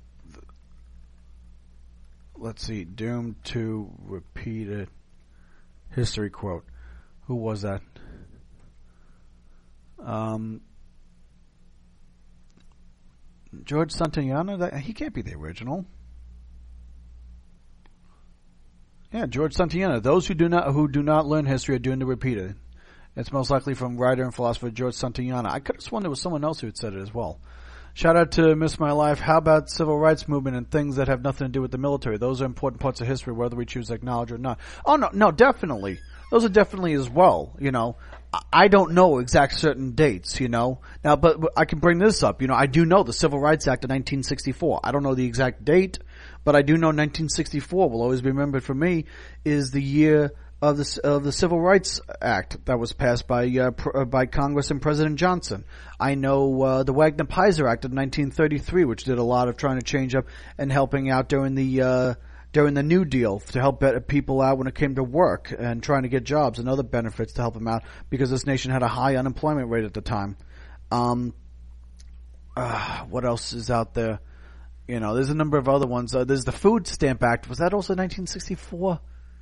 Speaker 2: Let's see. Doomed to repeat it. History quote. Who was that? George Santayana? He can't be the original. Yeah, George Santayana. Those who do not learn history are doomed to repeat it. It's most likely from writer and philosopher George Santayana. I could have sworn there was someone else who had said it as well. Shout out to Miss My Life. How about civil rights movement and things that have nothing to do with the military? Those are important parts of history, whether we choose to acknowledge or not. Oh, no, definitely. Those are definitely as well, I don't know exact certain dates, Now, but I can bring this up. I do know the Civil Rights Act of 1964. I don't know the exact date, but I do know 1964 will always be remembered for me is the year of the Civil Rights Act that was passed by Congress and President Johnson. I know the Wagner-Pfizer Act of 1933, which did a lot of trying to change up and helping out during the New Deal to help people out when it came to work and trying to get jobs and other benefits to help them out because this nation had a high unemployment rate at the time. What else is out there? There's a number of other ones. There's the Food Stamp Act. Was that also 1964?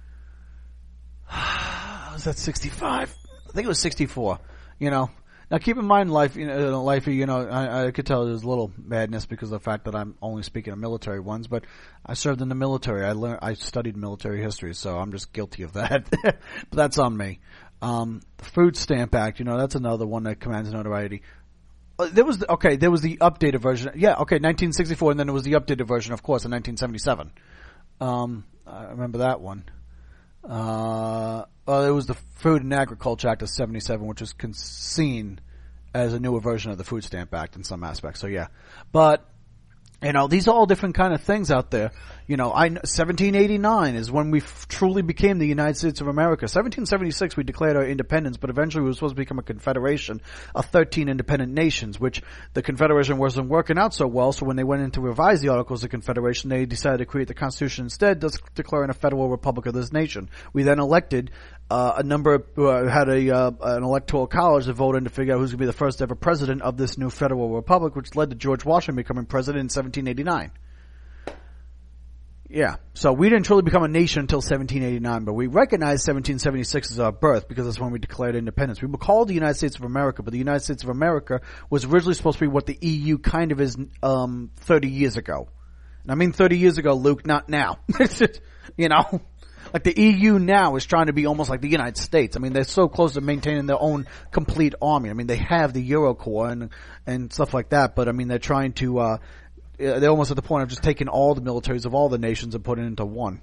Speaker 2: Was that 65? I think it was 64. Now keep in mind, I could tell there's a little madness because of the fact that I'm only speaking of military ones, but I served in the military. I studied military history, so I'm just guilty of that. But that's on me. The Food Stamp Act, that's another one that commands notoriety. There was the updated version. Yeah, 1964, and then there was the updated version, of course, in 1977. I remember that one. There was the Food and Agriculture Act of 77, which was seen as a newer version of the Food Stamp Act in some aspects. So yeah, but these are all different kind of things out there. 1789 is when we truly became the United States of America. 1776 we declared our independence, but eventually we were supposed to become a confederation of 13 independent nations, which the confederation wasn't working out so well. So when they went in to revise the Articles of Confederation, they decided to create the Constitution instead, thus declaring a federal republic of this nation. We then elected an electoral college that voted to figure out who's going to be the first ever president of this new federal republic, which led to George Washington becoming president in 1789. Yeah, so we didn't truly become a nation until 1789, but we recognized 1776 as our birth because that's when we declared independence. We were called the United States of America, but the United States of America was originally supposed to be what the EU kind of is 30 years ago. And I mean 30 years ago, Luke, not now. Like the EU now is trying to be almost like the United States. I mean, they're so close to maintaining their own complete army. I mean, they have the Eurocorps and stuff like that, but I mean, they're trying to they're almost at the point of just taking all the militaries of all the nations and putting it into one,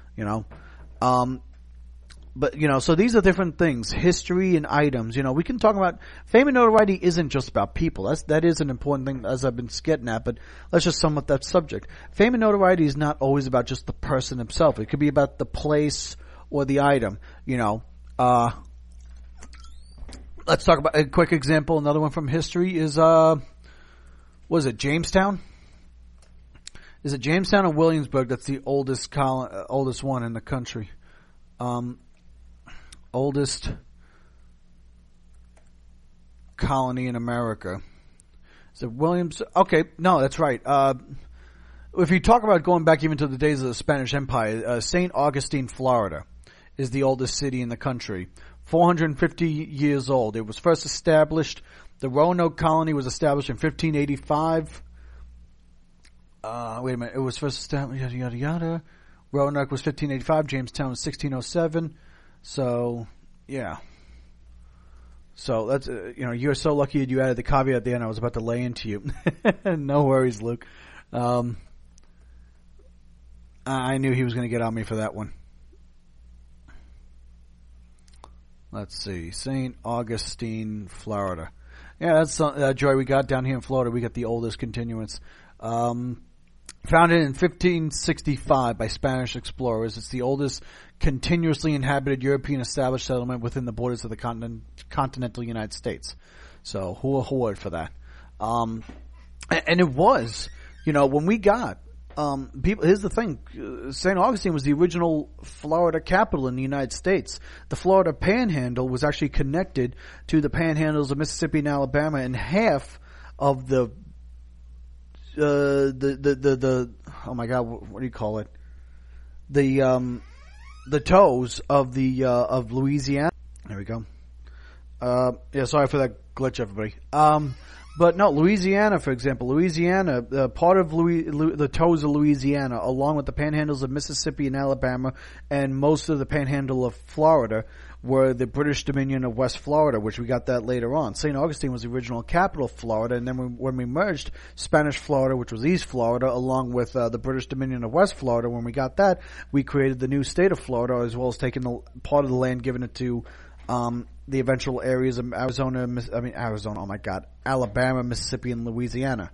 Speaker 2: But, so these are different things, history and items. We can talk about fame and notoriety isn't just about people. That is an important thing as I've been getting at, but let's just sum up that subject. Fame and notoriety is not always about just the person himself. It could be about the place or the item, let's talk about a quick example. Another one from history is, was it Jamestown? Is it Jamestown or Williamsburg that's the oldest one in the country? Oldest colony in America. Is it Williams? Okay, no, that's right. If you talk about going back even to the days of the Spanish Empire, St. Augustine, Florida is the oldest city in the country. 450 years old. It was first established, the Roanoke colony was established in 1585. Wait a minute, it was first established, yada, yada, yada. Roanoke was 1585, Jamestown was 1607. So, yeah. So that's, you're so lucky that you added the caveat at the end. I was about to lay into you. No worries, Luke. I knew he was going to get on me for that one. Let's see. St. Augustine, Florida. Yeah, that's Joy. We got down here in Florida. We got the oldest continuance. Founded in 1565 by Spanish explorers, it's the oldest continuously inhabited European established settlement within the borders of the continental United States. So, who for that? And it was, when we got, people, here's the thing, St. Augustine was the original Florida capital in the United States. The Florida Panhandle was actually connected to the panhandles of Mississippi and Alabama, and half of the oh my God, what do you call it? The toes of of Louisiana. There we go. Yeah, sorry for that glitch, everybody. But no, Louisiana, for example, part of the toes of Louisiana, along with the panhandles of Mississippi and Alabama, and most of the panhandle of Florida, were the British Dominion of West Florida, which we got that later on. St. Augustine was the original capital of Florida, and then when we merged Spanish Florida, which was East Florida, along with the British Dominion of West Florida, when we got that, we created the new state of Florida, as well as taking the part of the land, giving it to the eventual areas of Alabama, Mississippi, and Louisiana.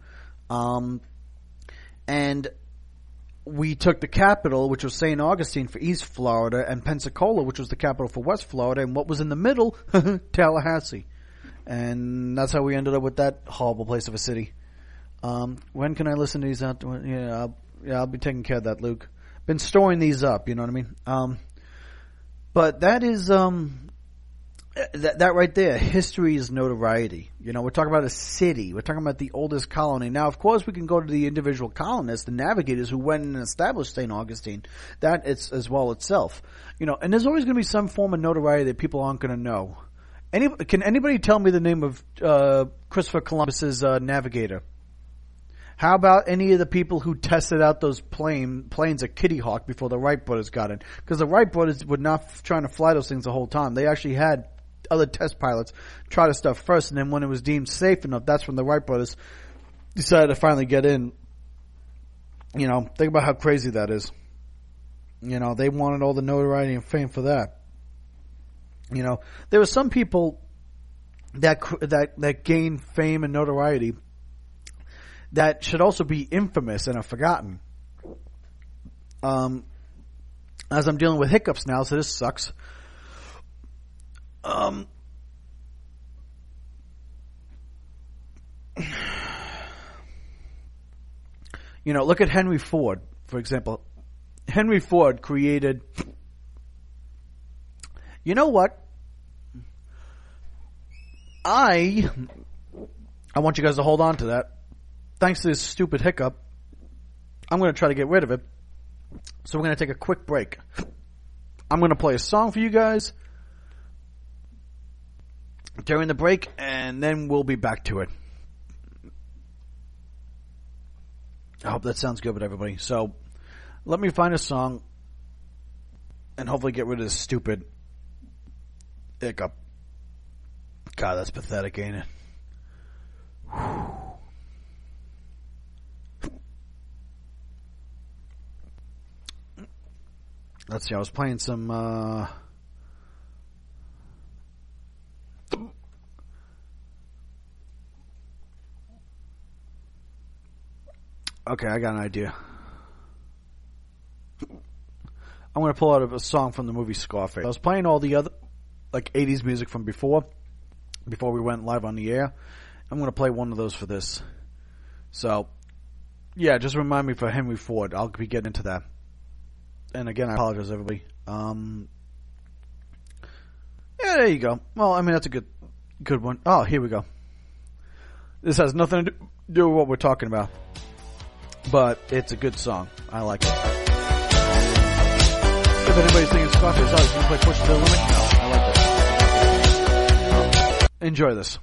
Speaker 2: And we took the capital, which was St. Augustine for East Florida, and Pensacola, which was the capital for West Florida, and what was in the middle? Tallahassee. And that's how we ended up with that horrible place of a city. When can I listen to these out? I'll be taking care of that, Luke. Been storing these up, you know what I mean? But that is, that right there, history is notoriety. We're talking about a city. We're talking about the oldest colony. Now, of course, we can go to the individual colonists, the navigators who went and established St. Augustine. That it's as well itself. And there's always going to be some form of notoriety that people aren't going to know. Can anybody tell me the name of Christopher Columbus's navigator? How about any of the people who tested out those planes at Kitty Hawk before the Wright brothers got in? Because the Wright brothers were not trying to fly those things the whole time. They actually had other test pilots try the stuff first, and then when it was deemed safe enough, that's when the Wright brothers decided to finally get in. Think about how crazy that is. They wanted all the notoriety and fame for that. There were some people that gained fame and notoriety that should also be infamous and are forgotten. As I'm dealing with hiccups now, so this sucks. Look at Henry Ford, for example. Henry Ford created, you know what? I want you guys to hold on to that. Thanks to this stupid hiccup, I'm going to try to get rid of it. So we're going to take a quick break. I'm going to play a song for you guys during the break, and then we'll be back to it. I hope that sounds good with everybody. So let me find a song and hopefully get rid of this stupid hiccup. God, that's pathetic, ain't it? Whew. Let's see, I was playing some okay, I got an idea. I'm going to pull out a song from the movie Scarface. I was playing all the other 80s music from before we went live on the air. I'm going to play one of those for this. So, yeah, just remind me for Henry Ford. I'll be getting into that. And again, I apologize, everybody. Yeah, there you go. Well, that's a good one. Oh, here we go. This has nothing to do with what we're talking about, but it's a good song. I like it. If anybody's thinking Scarface, you can play Push to the Limit. No, I like this. Enjoy this.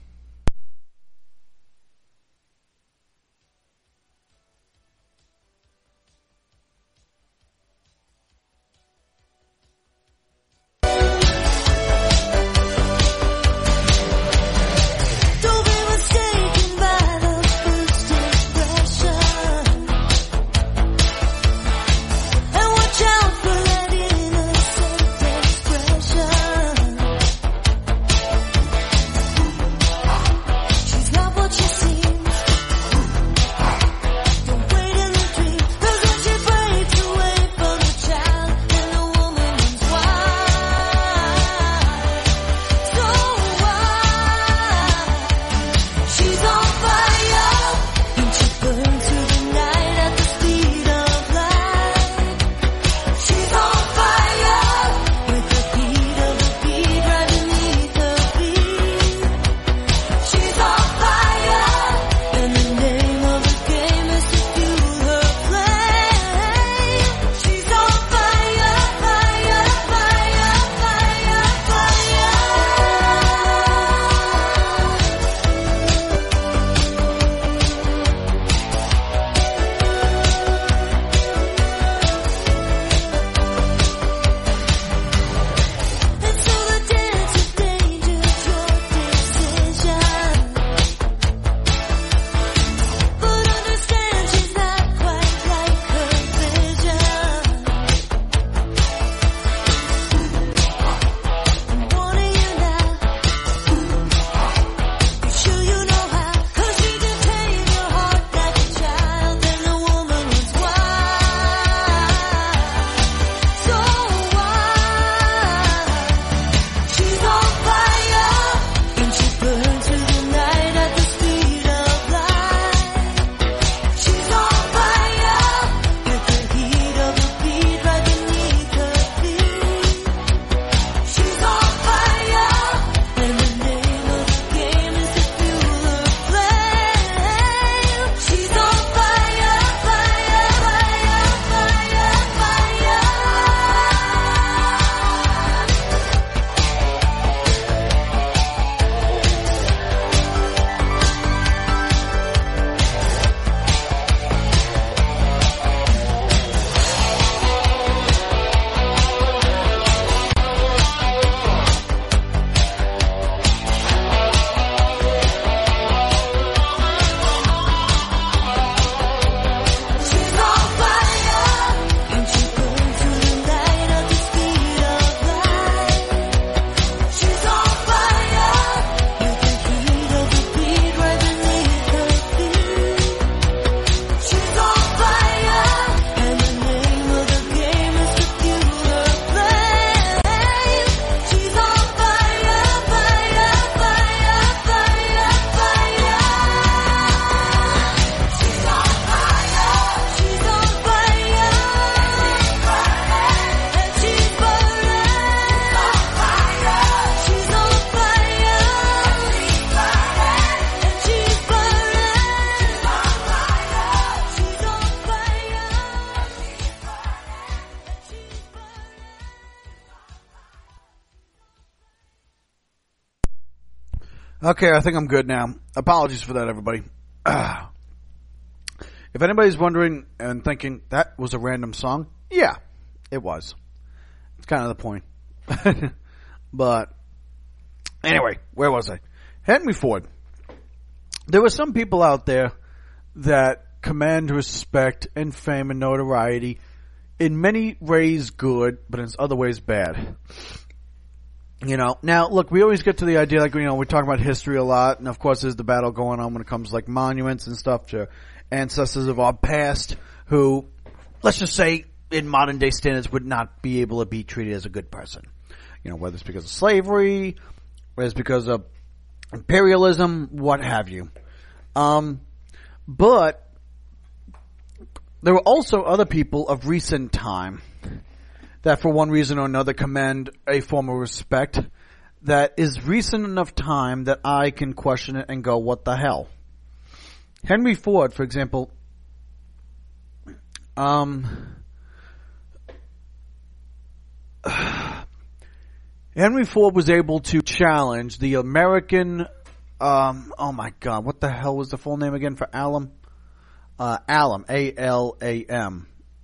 Speaker 2: Okay, I think I'm good now. Apologies for that, everybody. If anybody's wondering and thinking that was a random song, yeah, it was. It's kind of the point. But anyway, where was I? Henry Ford. There were some people out there that command respect and fame and notoriety, in many ways good, but in other ways bad. You know, now look, we always get to the idea, like, you know, we talk about history a lot, and of course there's the battle going on when it comes to like monuments and stuff to ancestors of our past who, let's just say, in modern day standards would not be able to be treated as a good person. You know, whether it's because of slavery, whether it's because of imperialism, what have you. But there were also other people of recent time that for one reason or another command a form of respect that is recent enough time that I can question it and go, what the hell? Henry Ford, for example, Henry Ford was able to challenge the American, oh my God, what the hell was the full name again for Alam? Alam, A-L-A-M.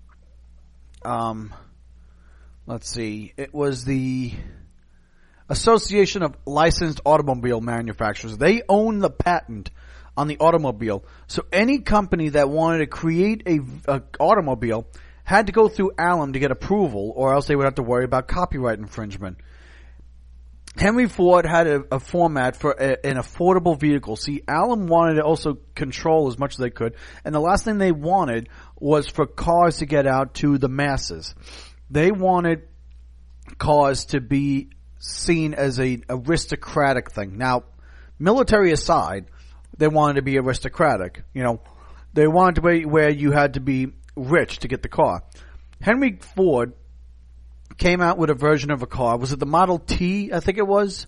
Speaker 2: Let's see, it was the Association of Licensed Automobile Manufacturers. They own the patent on the automobile. So any company that wanted to create a automobile had to go through Alam to get approval, or else they would have to worry about copyright infringement. Henry Ford had a format for an affordable vehicle. See, Alam wanted to also control as much as they could, and the last thing they wanted was for cars to get out to the masses. They wanted cars to be seen as a aristocratic thing. Now, military aside, they wanted to be aristocratic. You know, they wanted to be where you had to be rich to get the car. Henry Ford came out with a version of a car. Was it the Model T? I think it was.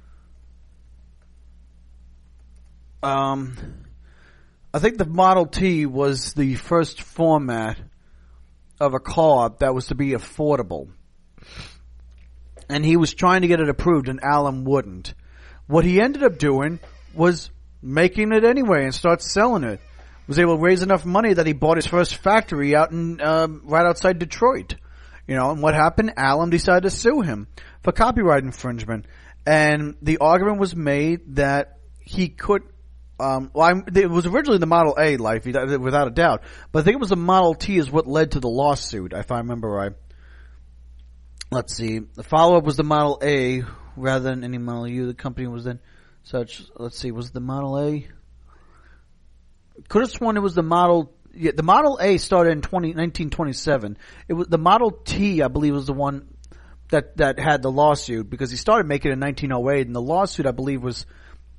Speaker 2: I think the Model T was the first format of a car that was to be affordable. And he was trying to get it approved, and Alam wouldn't. What he ended up doing was making it anyway and start selling it. Was able to raise enough money that he bought his first factory out in right outside Detroit. You know, and what happened? Alam decided to sue him for copyright infringement, and the argument was made that he could. It was originally the Model A, life without a doubt, but I think it was the Model T is what led to the lawsuit, if I remember right. Let's see. The follow-up was the Model A rather than any Model U. The company was then such. Let's see. Was it the Model A? Could have sworn it was the Model. Yeah, the Model A started in 1927. It was the Model T, I believe, was the one that had the lawsuit, because he started making it in 1908, and the lawsuit, I believe, was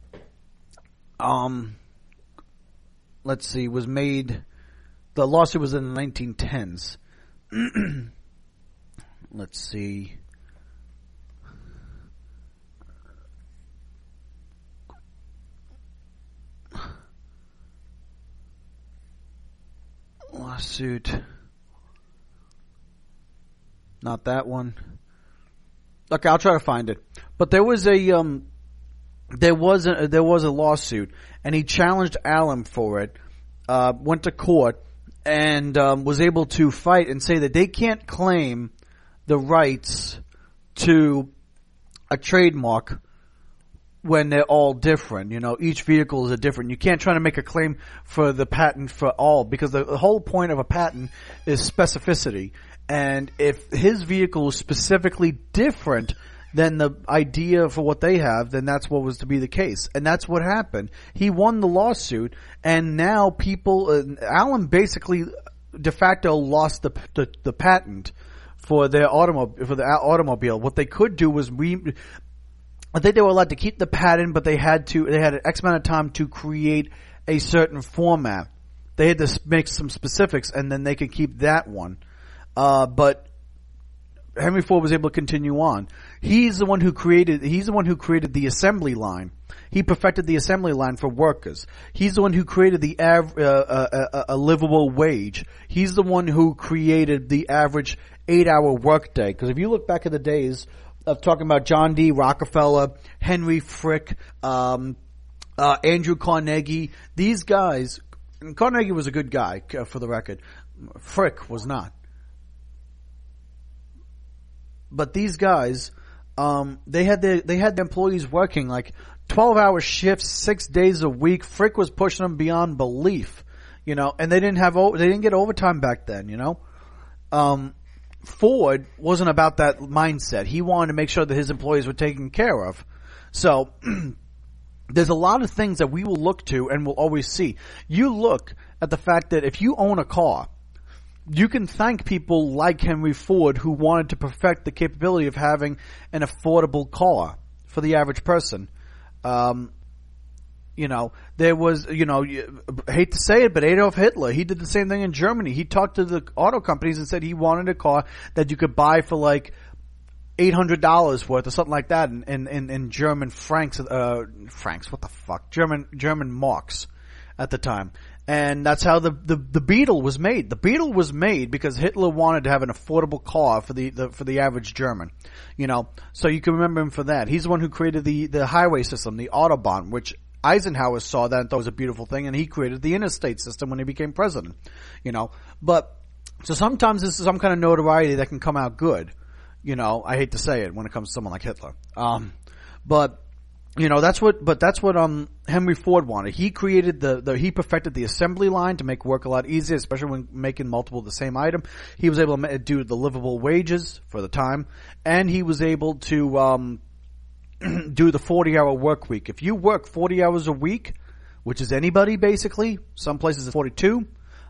Speaker 2: let's see, was made. The lawsuit was in the 1910s. Let's see. Lawsuit. Not that one. Okay, I'll try to find it. But there was a lawsuit, and he challenged Alam for it. Went to court and was able to fight and say that they can't claim the rights to a trademark when they're all different. You know, each vehicle is a different. You can't try to make a claim for the patent for all, because the whole point of a patent is specificity. And if his vehicle is specifically different than the idea for what they have, then that's what was to be the case. And that's what happened. He won the lawsuit, and now Alan basically de facto lost the patent for their automobile. What they could do was I think they were allowed to keep the patent, but they had an X amount of time to create a certain format. They had to make some specifics, and then they could keep that one. But Henry Ford was able to continue on. He's the one who created the assembly line. He perfected the assembly line for workers. He's the one who created a livable wage. He's the one who created the average 8-hour workday. Because if you look back at the days of talking about John D. Rockefeller, Henry Frick, Andrew Carnegie. These guys, and Carnegie was a good guy, for the record. Frick was not. But these guys, they had their employees working like 12-hour shifts, 6 days a week. Frick was pushing them beyond belief, you know, and they didn't get overtime back then, you know. Ford wasn't about that mindset. He wanted to make sure that his employees were taken care of. So, there's a lot of things that we will look to and will always see. You look at the fact that if you own a car, you can thank people like Henry Ford who wanted to perfect the capability of having an affordable car for the average person. You know, there was, you know, I hate to say it, but Adolf Hitler, he did the same thing in Germany. He talked to the auto companies and said he wanted a car that you could buy for like $800 worth or something like that in German francs, what the fuck? German marks at the time. And that's how the Beetle was made. The Beetle was made because Hitler wanted to have an affordable car for the average German. You know, so you can remember him for that. He's the one who created the highway system, the Autobahn, which Eisenhower saw that and thought was a beautiful thing, and he created the interstate system when he became president. You know, but so sometimes this is some kind of notoriety that can come out good. You know, I hate to say it when it comes to someone like Hitler. But you know, that's what Henry Ford wanted. He created he perfected the assembly line to make work a lot easier, especially when making multiple of the same item. He was able to do the livable wages for the time, and he was able to do the 40-hour work week. If you work 40 hours a week, which is anybody basically, some places it's 42,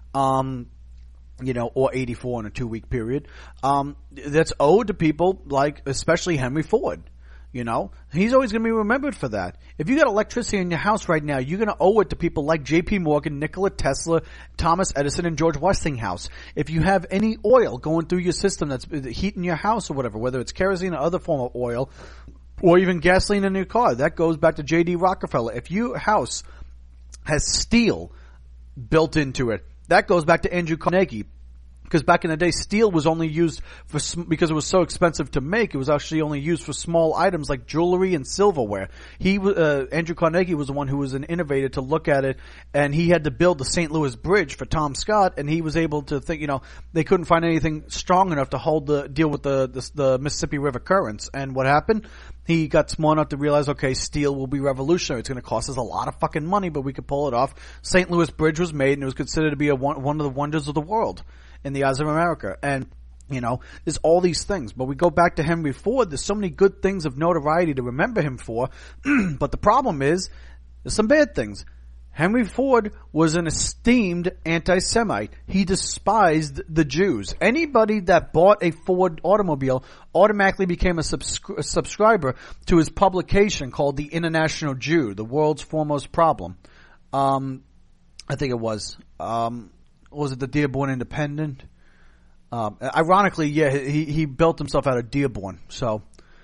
Speaker 2: you know, or 84 in a 2-week period, that's owed to people like, especially Henry Ford. You know, he's always going to be remembered for that. If you got electricity in your house right now, you're going to owe it to people like J.P. Morgan, Nikola Tesla, Thomas Edison, and George Westinghouse. If you have any oil going through your system that's heating your house or whatever, whether it's kerosene or other form of oil, or even gasoline in your car, that goes back to J.D. Rockefeller. If your house has steel built into it, that goes back to Andrew Carnegie. Because back in the day, steel was only used because it was so expensive to make, it was actually only used for small items like jewelry and silverware. Andrew Carnegie was the one who was an innovator to look at it, and he had to build the St. Louis Bridge for Tom Scott, and he was able to think, you know, they couldn't find anything strong enough to deal with the Mississippi River currents. And what happened? He got smart enough to realize, okay, steel will be revolutionary. It's going to cost us a lot of fucking money, but we could pull it off. St. Louis Bridge was made, and it was considered to be one of the wonders of the world in the eyes of America. And, you know, there's all these things. But we go back to Henry Ford. There's so many good things of notoriety to remember him for. But the problem is, there's some bad things. Henry Ford was an esteemed anti-Semite. He despised the Jews. Anybody that bought a Ford automobile automatically became a subscriber to his publication called The International Jew, the world's foremost problem. I think it was. Was it the Dearborn Independent? Ironically, yeah, he built himself out of Dearborn. So,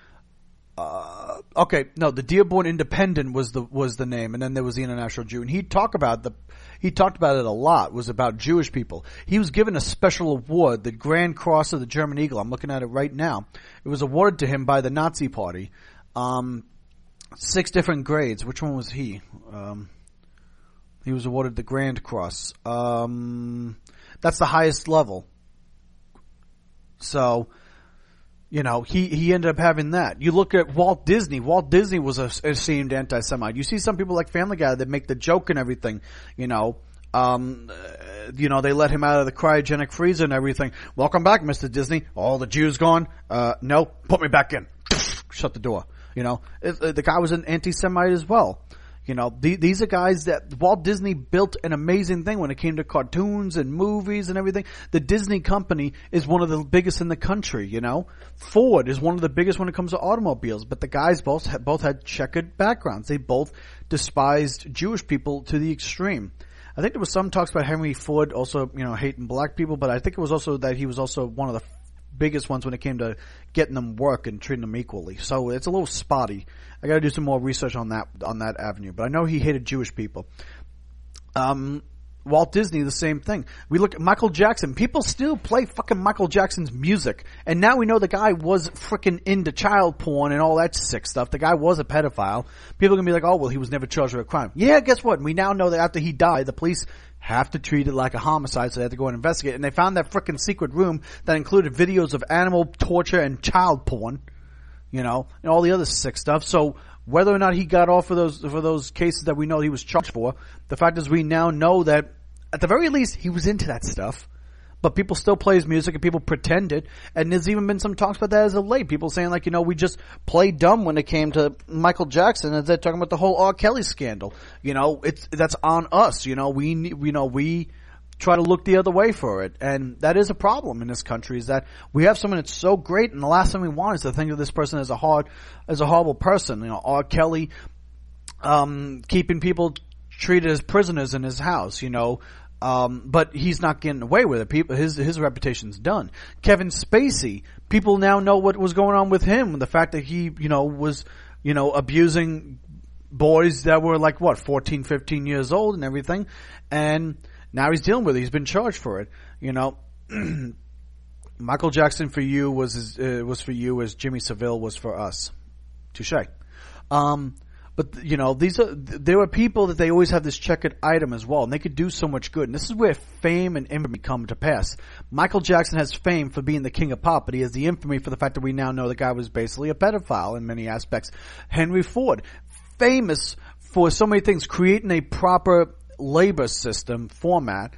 Speaker 2: okay, no, the Dearborn Independent was the name, and then there was the International Jew, and he talked about it a lot. It was about Jewish people. He was given a special award, the Grand Cross of the German Eagle. I'm looking at it right now. It was awarded to him by the Nazi Party. 6 different grades. Which one was he? He was awarded the Grand Cross. That's the highest level. So, you know, he ended up having that. You look at Walt Disney. Walt Disney was a esteemed anti-Semite. You see some people like Family Guy that make the joke and everything, you know. They let him out of the cryogenic freezer and everything. Welcome back, Mr. Disney. All the Jews gone? No, put me back in. Shut the door. You know, the guy was an anti-Semite as well. You know, these are guys that Walt Disney built an amazing thing when it came to cartoons and movies and everything. The Disney company is one of the biggest in the country, you know. Ford is one of the biggest when it comes to automobiles, but the guys both had checkered backgrounds. They both despised Jewish people to the extreme. I think there was some talks about Henry Ford also, you know, hating black people, but I think it was also that he was also one of the biggest ones when it came to getting them work and treating them equally. So it's a little spotty. I got to do some more research on that avenue. But I know he hated Jewish people. Walt Disney, the same thing. We look at Michael Jackson. People still play fucking Michael Jackson's music. And now we know the guy was freaking into child porn and all that sick stuff. The guy was a pedophile. People are going to be like, oh, well, he was never charged with a crime. Yeah, guess what? We now know that after he died, the police have to treat it like a homicide, so they have to go and investigate. And they found that freaking secret room that included videos of animal torture and child porn, and all the other sick stuff. So whether or not he got off for those cases that we know he was charged for, the fact is we now know that at the very least he was into that stuff. But people still play his music and people pretend it. And there's even been some talks about that as of late. People saying like, we just played dumb when it came to Michael Jackson, and they're talking about the whole R. Kelly scandal. That's on us. We try to look the other way for it. And that is a problem in this country, is that we have someone that's so great, and the last thing we want is to think of this person as a horrible person. R. Kelly, keeping people treated as prisoners in his house, but he's not getting away with it. His reputation's done. Kevin Spacey, people now know what was going on with him, the fact that he, was, abusing boys that were like 14, 15 years old and everything. And now he's dealing with it. He's been charged for it. Michael Jackson for you was for you as Jimmy Savile was for us. Touche. But there are people that they always have this checkered item as well, and they could do so much good. And this is where fame and infamy come to pass. Michael Jackson has fame for being the king of pop, but he has the infamy for the fact that we now know the guy was basically a pedophile in many aspects. Henry Ford, famous for so many things, creating a proper labor system format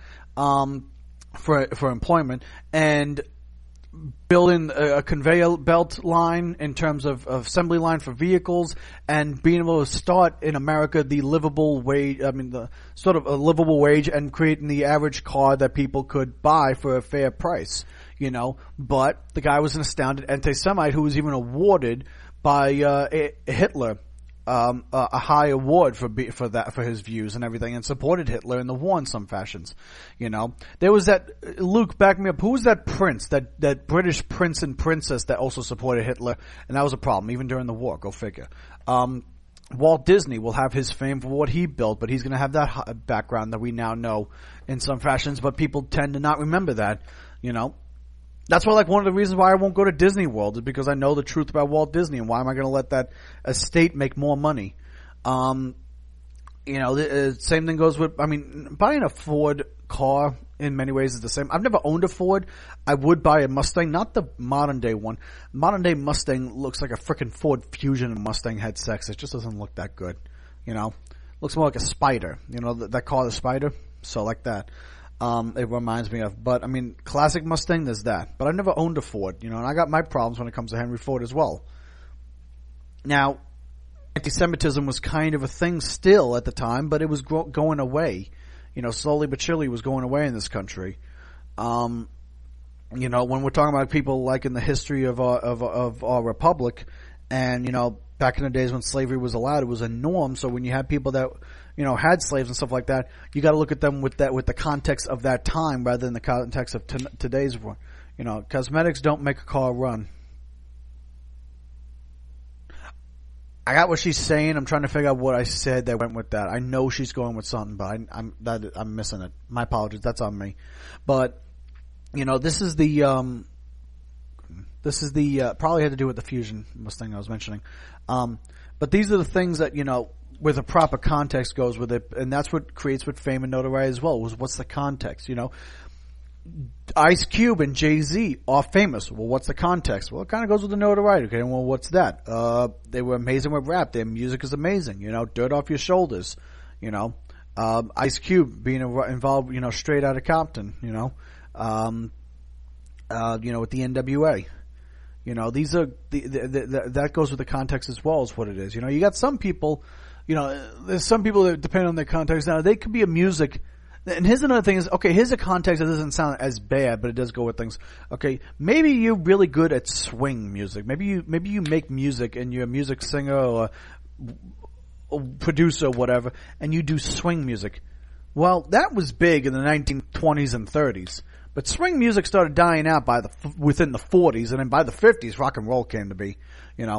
Speaker 2: for employment, and building a conveyor belt line in terms of assembly line for vehicles, and being able to start in America the livable wage, the sort of a livable wage, and creating the average car that people could buy for a fair price, But the guy was an astounded anti-Semite who was even awarded by Hitler a high award for his views and everything, and supported Hitler in the war in some fashions. There was that, Luke, back me up, who was that prince, that British prince and princess that also supported Hitler, and that was a problem even during the war, go figure. Walt Disney will have his fame for what he built, but he's going to have that background that we now know in some fashions, but people tend to not remember that. That's why, one of the reasons why I won't go to Disney World is because I know the truth about Walt Disney, and why am I going to let that estate make more money? The same thing goes with, buying a Ford car in many ways is the same. I've never owned a Ford. I would buy a Mustang, not the modern day one. Modern day Mustang looks like a freaking Ford Fusion, and Mustang had sex. It just doesn't look that good. Looks more like a Spider. That car, the Spider? So like that. It reminds me of, but classic Mustang, there's that. But I've never owned a Ford, and I got my problems when it comes to Henry Ford as well. Now, anti-Semitism was kind of a thing still at the time, but it was going away. Slowly but surely it was going away in this country. When we're talking about people like in the history of our republic, and, back in the days when slavery was allowed, it was a norm. So when you had people that, had slaves and stuff like that, you got to look at them with the context of that time rather than the context of today's war. Cosmetics don't make a car run. I got what she's saying. I'm trying to figure out what I said that went with that. I know she's going with something, but I'm missing it. My apologies. That's on me. But, this is the probably had to do with the Fusion Mustang I was mentioning. But these are the things that, with a proper context goes with it, and that's what creates with fame and notoriety as well, was what's the context, Ice Cube and Jay-Z are famous. Well, what's the context? Well, it kind of goes with the notoriety. Okay, well, what's that? They were amazing with rap. Their music is amazing, Dirt Off Your Shoulders, Ice Cube being involved, straight out of Compton, with the NWA. These are that goes with the context as well as what it is. You got some people, there's some people that depend on their context. Now, they could be a music, and here's another thing is, okay, here's a context that doesn't sound as bad, but it does go with things. Okay, maybe you're really good at swing music. Maybe you make music and you're a music singer or a producer or whatever, and you do swing music. Well, that was big in the 1920s and 30s. But swing music started dying out within the 40s, and then by the 50s, rock and roll came to be.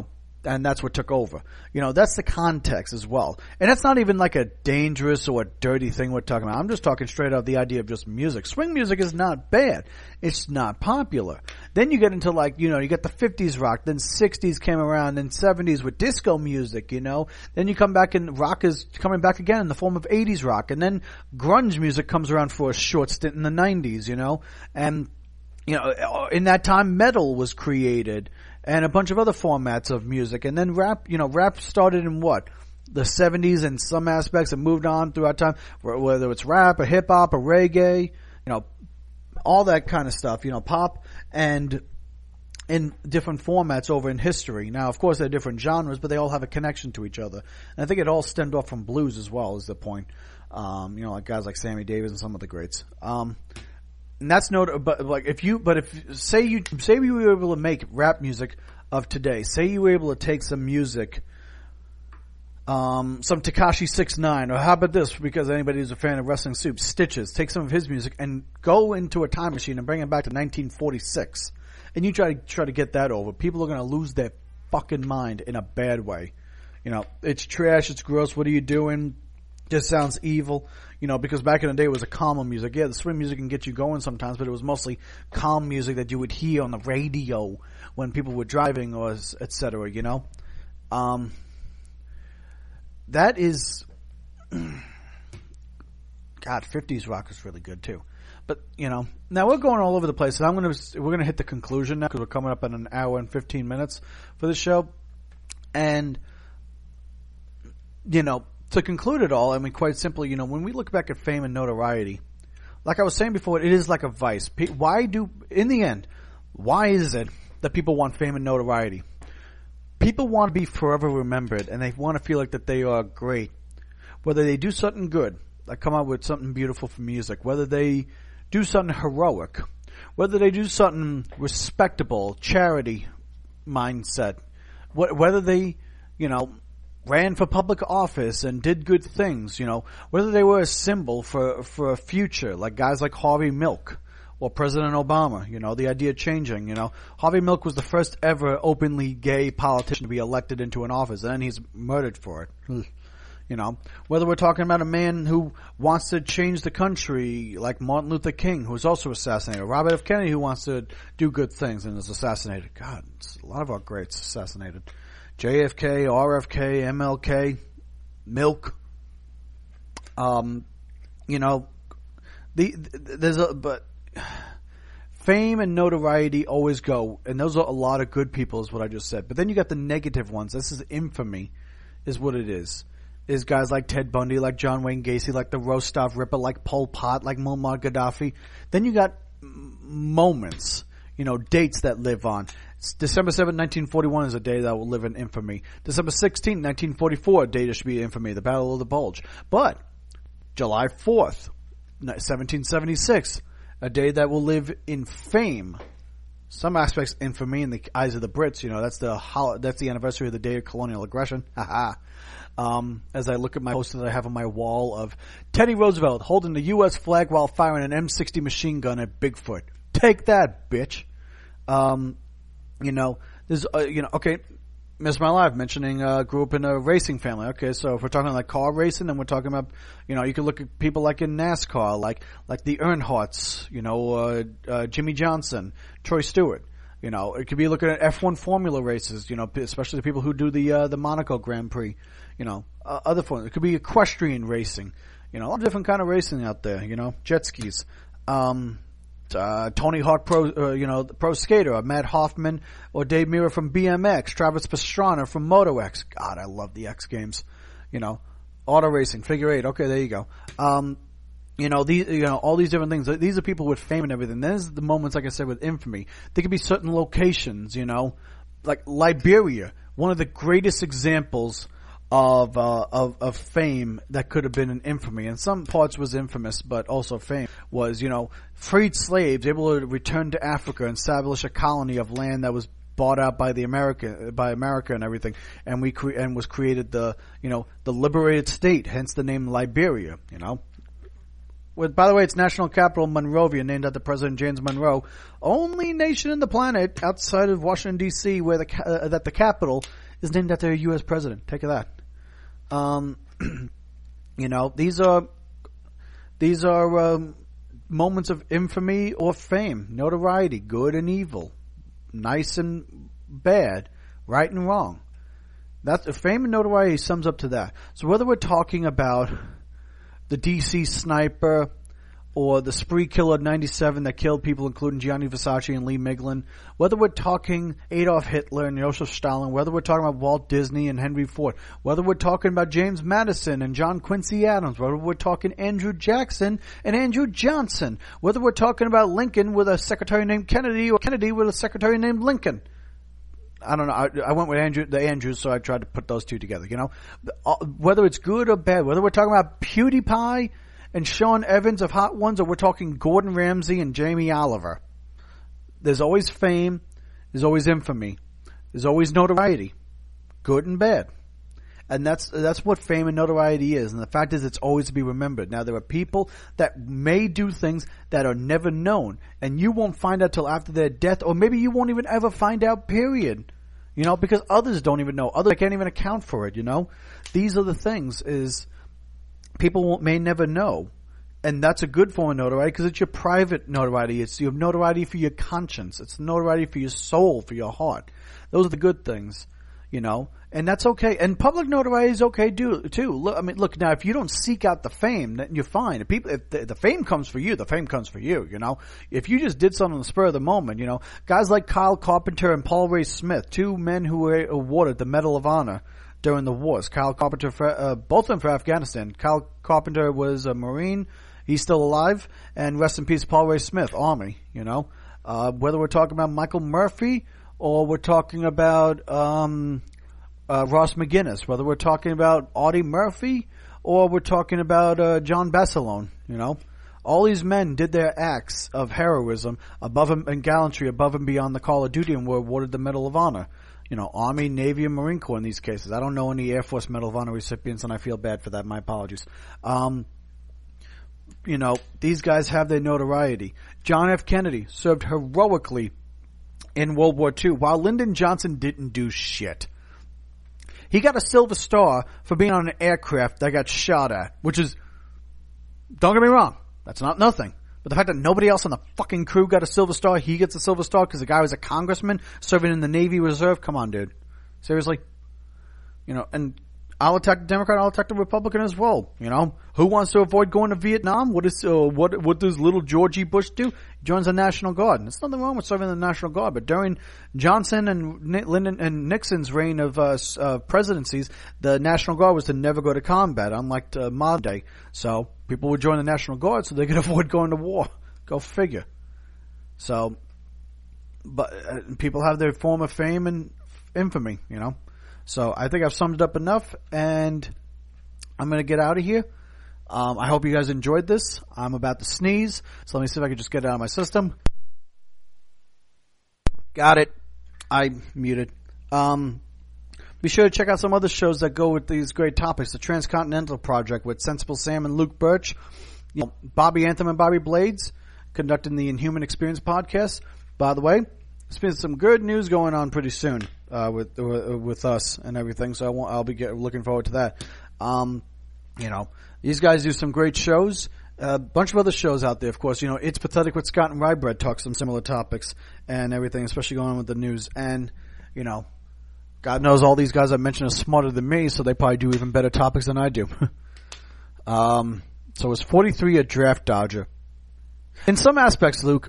Speaker 2: And that's what took over. That's the context as well. And that's not even like a dangerous or a dirty thing we're talking about. I'm just talking straight out the idea of just music. Swing music is not bad. It's not popular. Then you get into you get the 50s rock, then 60s came around, then 70s with disco music, Then you come back and rock is coming back again in the form of 80s rock. And then grunge music comes around for a short stint in the 90s, And, in that time metal was created. And a bunch of other formats of music. And then rap started in the 70s in some aspects and moved on throughout time, whether it's rap or hip hop or reggae, all that kind of stuff, pop, and in different formats over in history. Now, of course, they're different genres, but they all have a connection to each other. And I think it all stemmed off from blues as well, is the point. Like guys like Sammy Davis and some of the greats. And that's say you were able to make rap music of today. Say you were able to take some music, some Tekashi 6ix9ine, or how about this, because anybody who's a fan of Wrestling Soup, Stitches, take some of his music and go into a time machine and bring it back to 1946. And you try to get that over. People are going to lose their fucking mind in a bad way. It's trash, it's gross, what are you doing? Just sounds evil, because back in the day it was a calmer music. Yeah, the swing music can get you going sometimes, but it was mostly calm music that you would hear on the radio when people were driving or etc. That is, God, 50s rock is really good too. But now we're going all over the place, and we're gonna hit the conclusion now because we're coming up in an hour and 15 minutes for the show, and to conclude it all, I mean, quite simply, when we look back at fame and notoriety, like I was saying before, it is like a vice. In the end, why is it that people want fame and notoriety? People want to be forever remembered, and they want to feel like that they are great. Whether they do something good, like come out with something beautiful for music, whether they do something heroic, whether they do something respectable, charity mindset, whether they, ran for public office and did good things, whether they were a symbol for a future, like guys like Harvey Milk or President Obama, the idea of changing, Harvey Milk was the first ever openly gay politician to be elected into an office, and then he's murdered for it. Whether we're talking about a man who wants to change the country, like Martin Luther King, who was also assassinated, Robert F. Kennedy, who wants to do good things and is assassinated. God, a lot of our greats assassinated. JFK, RFK, MLK, Milk. But fame and notoriety always go, and those are a lot of good people, is what I just said. But then you got the negative ones. This is infamy, is what it is. Is guys like Ted Bundy, like John Wayne Gacy, like the Rostov Ripper, like Pol Pot, like Muammar Gaddafi. Then you got moments, dates that live on. December 7, 1941 is a day that will live in infamy. December 16, 1944, a day that should be infamy, the Battle of the Bulge. But July 4th, 1776, a day that will live in fame. Some aspects infamy in the eyes of the Brits, that's the anniversary of the day of colonial aggression. Haha. As I look at my poster that I have on my wall of Teddy Roosevelt holding the U.S. flag while firing an M60 machine gun at Bigfoot. Take that, bitch. There's, okay, Miss My Life mentioning, grew up in a racing family. Okay, so if we're talking like car racing, then we're talking about, you can look at people like in NASCAR, like the Earnhardts, Jimmy Johnson, Troy Stewart. It could be looking at F1 Formula races, especially the people who do the Monaco Grand Prix, other forms. It could be equestrian racing, a lot of different kind of racing out there, jet skis. Tony Hawk pro skater, Matt Hoffman or Dave Mirra from BMX, Travis Pastrana from Moto X. God, I love the X Games. Auto racing, figure eight. Okay, there you go. All these different things. These are people with fame and everything. There's the moments, like I said, with infamy. There could be certain locations, like Liberia, one of the greatest examples of fame that could have been an infamy. And some parts was infamous, but also fame was, freed slaves able to return to Africa and establish a colony of land that was bought out by America and everything. And was created the liberated state, hence the name Liberia, By the way, its national capital, Monrovia, named after President James Monroe. Only nation in the planet outside of Washington D.C. where the capital is named after a U.S. president. Take that. You know, these are moments of infamy or fame, notoriety, good and evil, nice and bad, right and wrong. That's fame and notoriety sums up to that. So whether we're talking about the DC sniper or the spree killer 97 that killed people including Gianni Versace and Lee Miglin, whether we're talking Adolf Hitler and Joseph Stalin, whether we're talking about Walt Disney and Henry Ford, whether we're talking about James Madison and John Quincy Adams, whether we're talking Andrew Jackson and Andrew Johnson, whether we're talking about Lincoln with a secretary named Kennedy or Kennedy with a secretary named Lincoln. I don't know. I went with the Andrews, so I tried to put those two together, you know. Whether it's good or bad, whether we're talking about PewDiePie and Sean Evans of Hot Ones, or we're talking Gordon Ramsay and Jamie Oliver. There's always fame. There's always infamy. There's always notoriety. Good and bad. And that's what fame and notoriety is. And the fact is, it's always to be remembered. Now, there are people that may do things that are never known, and you won't find out till after their death, or maybe you won't even ever find out, period. You know, because others don't even know. Others can't even account for it, you know. These are the things is people may never know. And that's a good form of notoriety because it's your private notoriety. It's your notoriety for your conscience. It's notoriety for your soul, for your heart. Those are the good things, you know. And that's okay. And public notoriety is okay too. Look, now if you don't seek out the fame, then you're fine. If the fame comes for you, the fame comes for you, you know. If you just did something on the spur of the moment, you know, guys like Kyle Carpenter and Paul Ray Smith, two men who were awarded the Medal of Honor during the wars. Kyle Carpenter, both of them for Afghanistan. Kyle Carpenter was a Marine. He's still alive. And rest in peace, Paul Ray Smith, Army, you know. Whether we're talking about Michael Murphy or we're talking about, Ross McGuinness, whether we're talking about Audie Murphy or we're talking about, John Basilone, you know. All these men did their acts of heroism and gallantry above and beyond the call of duty and were awarded the Medal of Honor. You know, Army, Navy, and Marine Corps in these cases. I don't know any Air Force Medal of Honor recipients, and I feel bad for that. My apologies. You know, these guys have their notoriety. John F. Kennedy served heroically in World War II, while Lyndon Johnson didn't do shit. He got a Silver Star for being on an aircraft that got shot at, which is, don't get me wrong, that's not nothing. But the fact that nobody else on the fucking crew got a Silver Star, he gets a Silver Star because the guy was a congressman serving in the Navy Reserve. Come on, dude. Seriously? You know, and I'll attack the Democrat, I'll attack the Republican as well. You know, who wants to avoid going to Vietnam? What does little Georgie Bush do? He joins the National Guard. There's nothing wrong with serving the National Guard, but during Johnson and Lyndon and Nixon's reign of presidencies, the National Guard was to never go to combat, unlike modern day. So people would join the National Guard so they could avoid going to war. Go figure. So, but people have their form of fame and infamy, you know. So I think I've summed it up enough, and I'm going to get out of here. I hope you guys enjoyed this. I'm about to sneeze, so let me see if I can just get it out of my system. Got it. I muted. Be sure to check out some other shows that go with these great topics. The Transcontinental Project with Sensible Sam and Luke Birch. You know, Bobby Anthem and Bobby Blades conducting the Inhuman Experience podcast. By the way, there's been some good news going on pretty soon. With us and everything, so I'll be looking forward to that. You know, these guys do some great shows. A bunch of other shows out there, of course. You know, It's Pathetic with Scott and Rybread talks some similar topics and everything, especially going on with the news. And, you know, God knows all these guys I mentioned are smarter than me, so they probably do even better topics than I do. So it's 43 a draft dodger. In some aspects, Luke,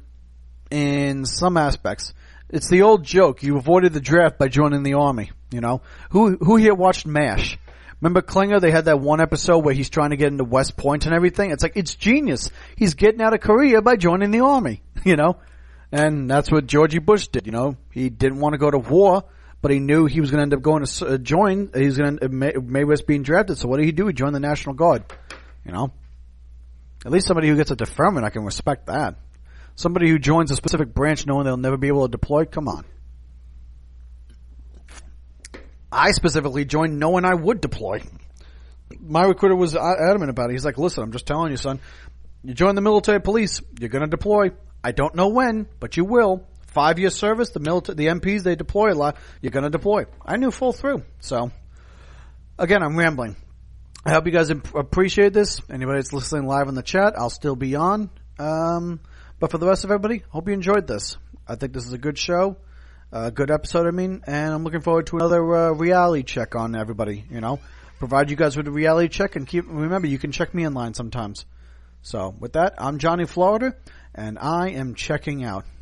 Speaker 2: it's the old joke. You avoided the draft by joining the army, you know. Who here watched MASH? Remember Klinger? They had that one episode where he's trying to get into West Point and everything. It's like, it's genius. He's getting out of Korea by joining the army, you know. And that's what Georgie Bush did, you know. He didn't want to go to war, but he knew he was going to end up going to join. He was going to may risk being drafted. So what did he do? He joined the National Guard, you know. At least somebody who gets a deferment, I can respect that. Somebody who joins a specific branch knowing they'll never be able to deploy, come on. I specifically joined knowing I would deploy. My recruiter was adamant about it. He's like, listen, I'm just telling you, son. You join the military police, you're going to deploy. I don't know when, but you will. 5-year service, the MPs, they deploy a lot. You're going to deploy. I knew full through. So, again, I'm rambling. I hope you guys appreciate this. Anybody that's listening live in the chat, I'll still be on. But for the rest of everybody, hope you enjoyed this. I think this is a good show. A good episode, and I'm looking forward to another reality check on everybody, Provide you guys with a reality check, and remember, you can check me in line sometimes. So, with that, I'm Johnny Florida, and I am checking out.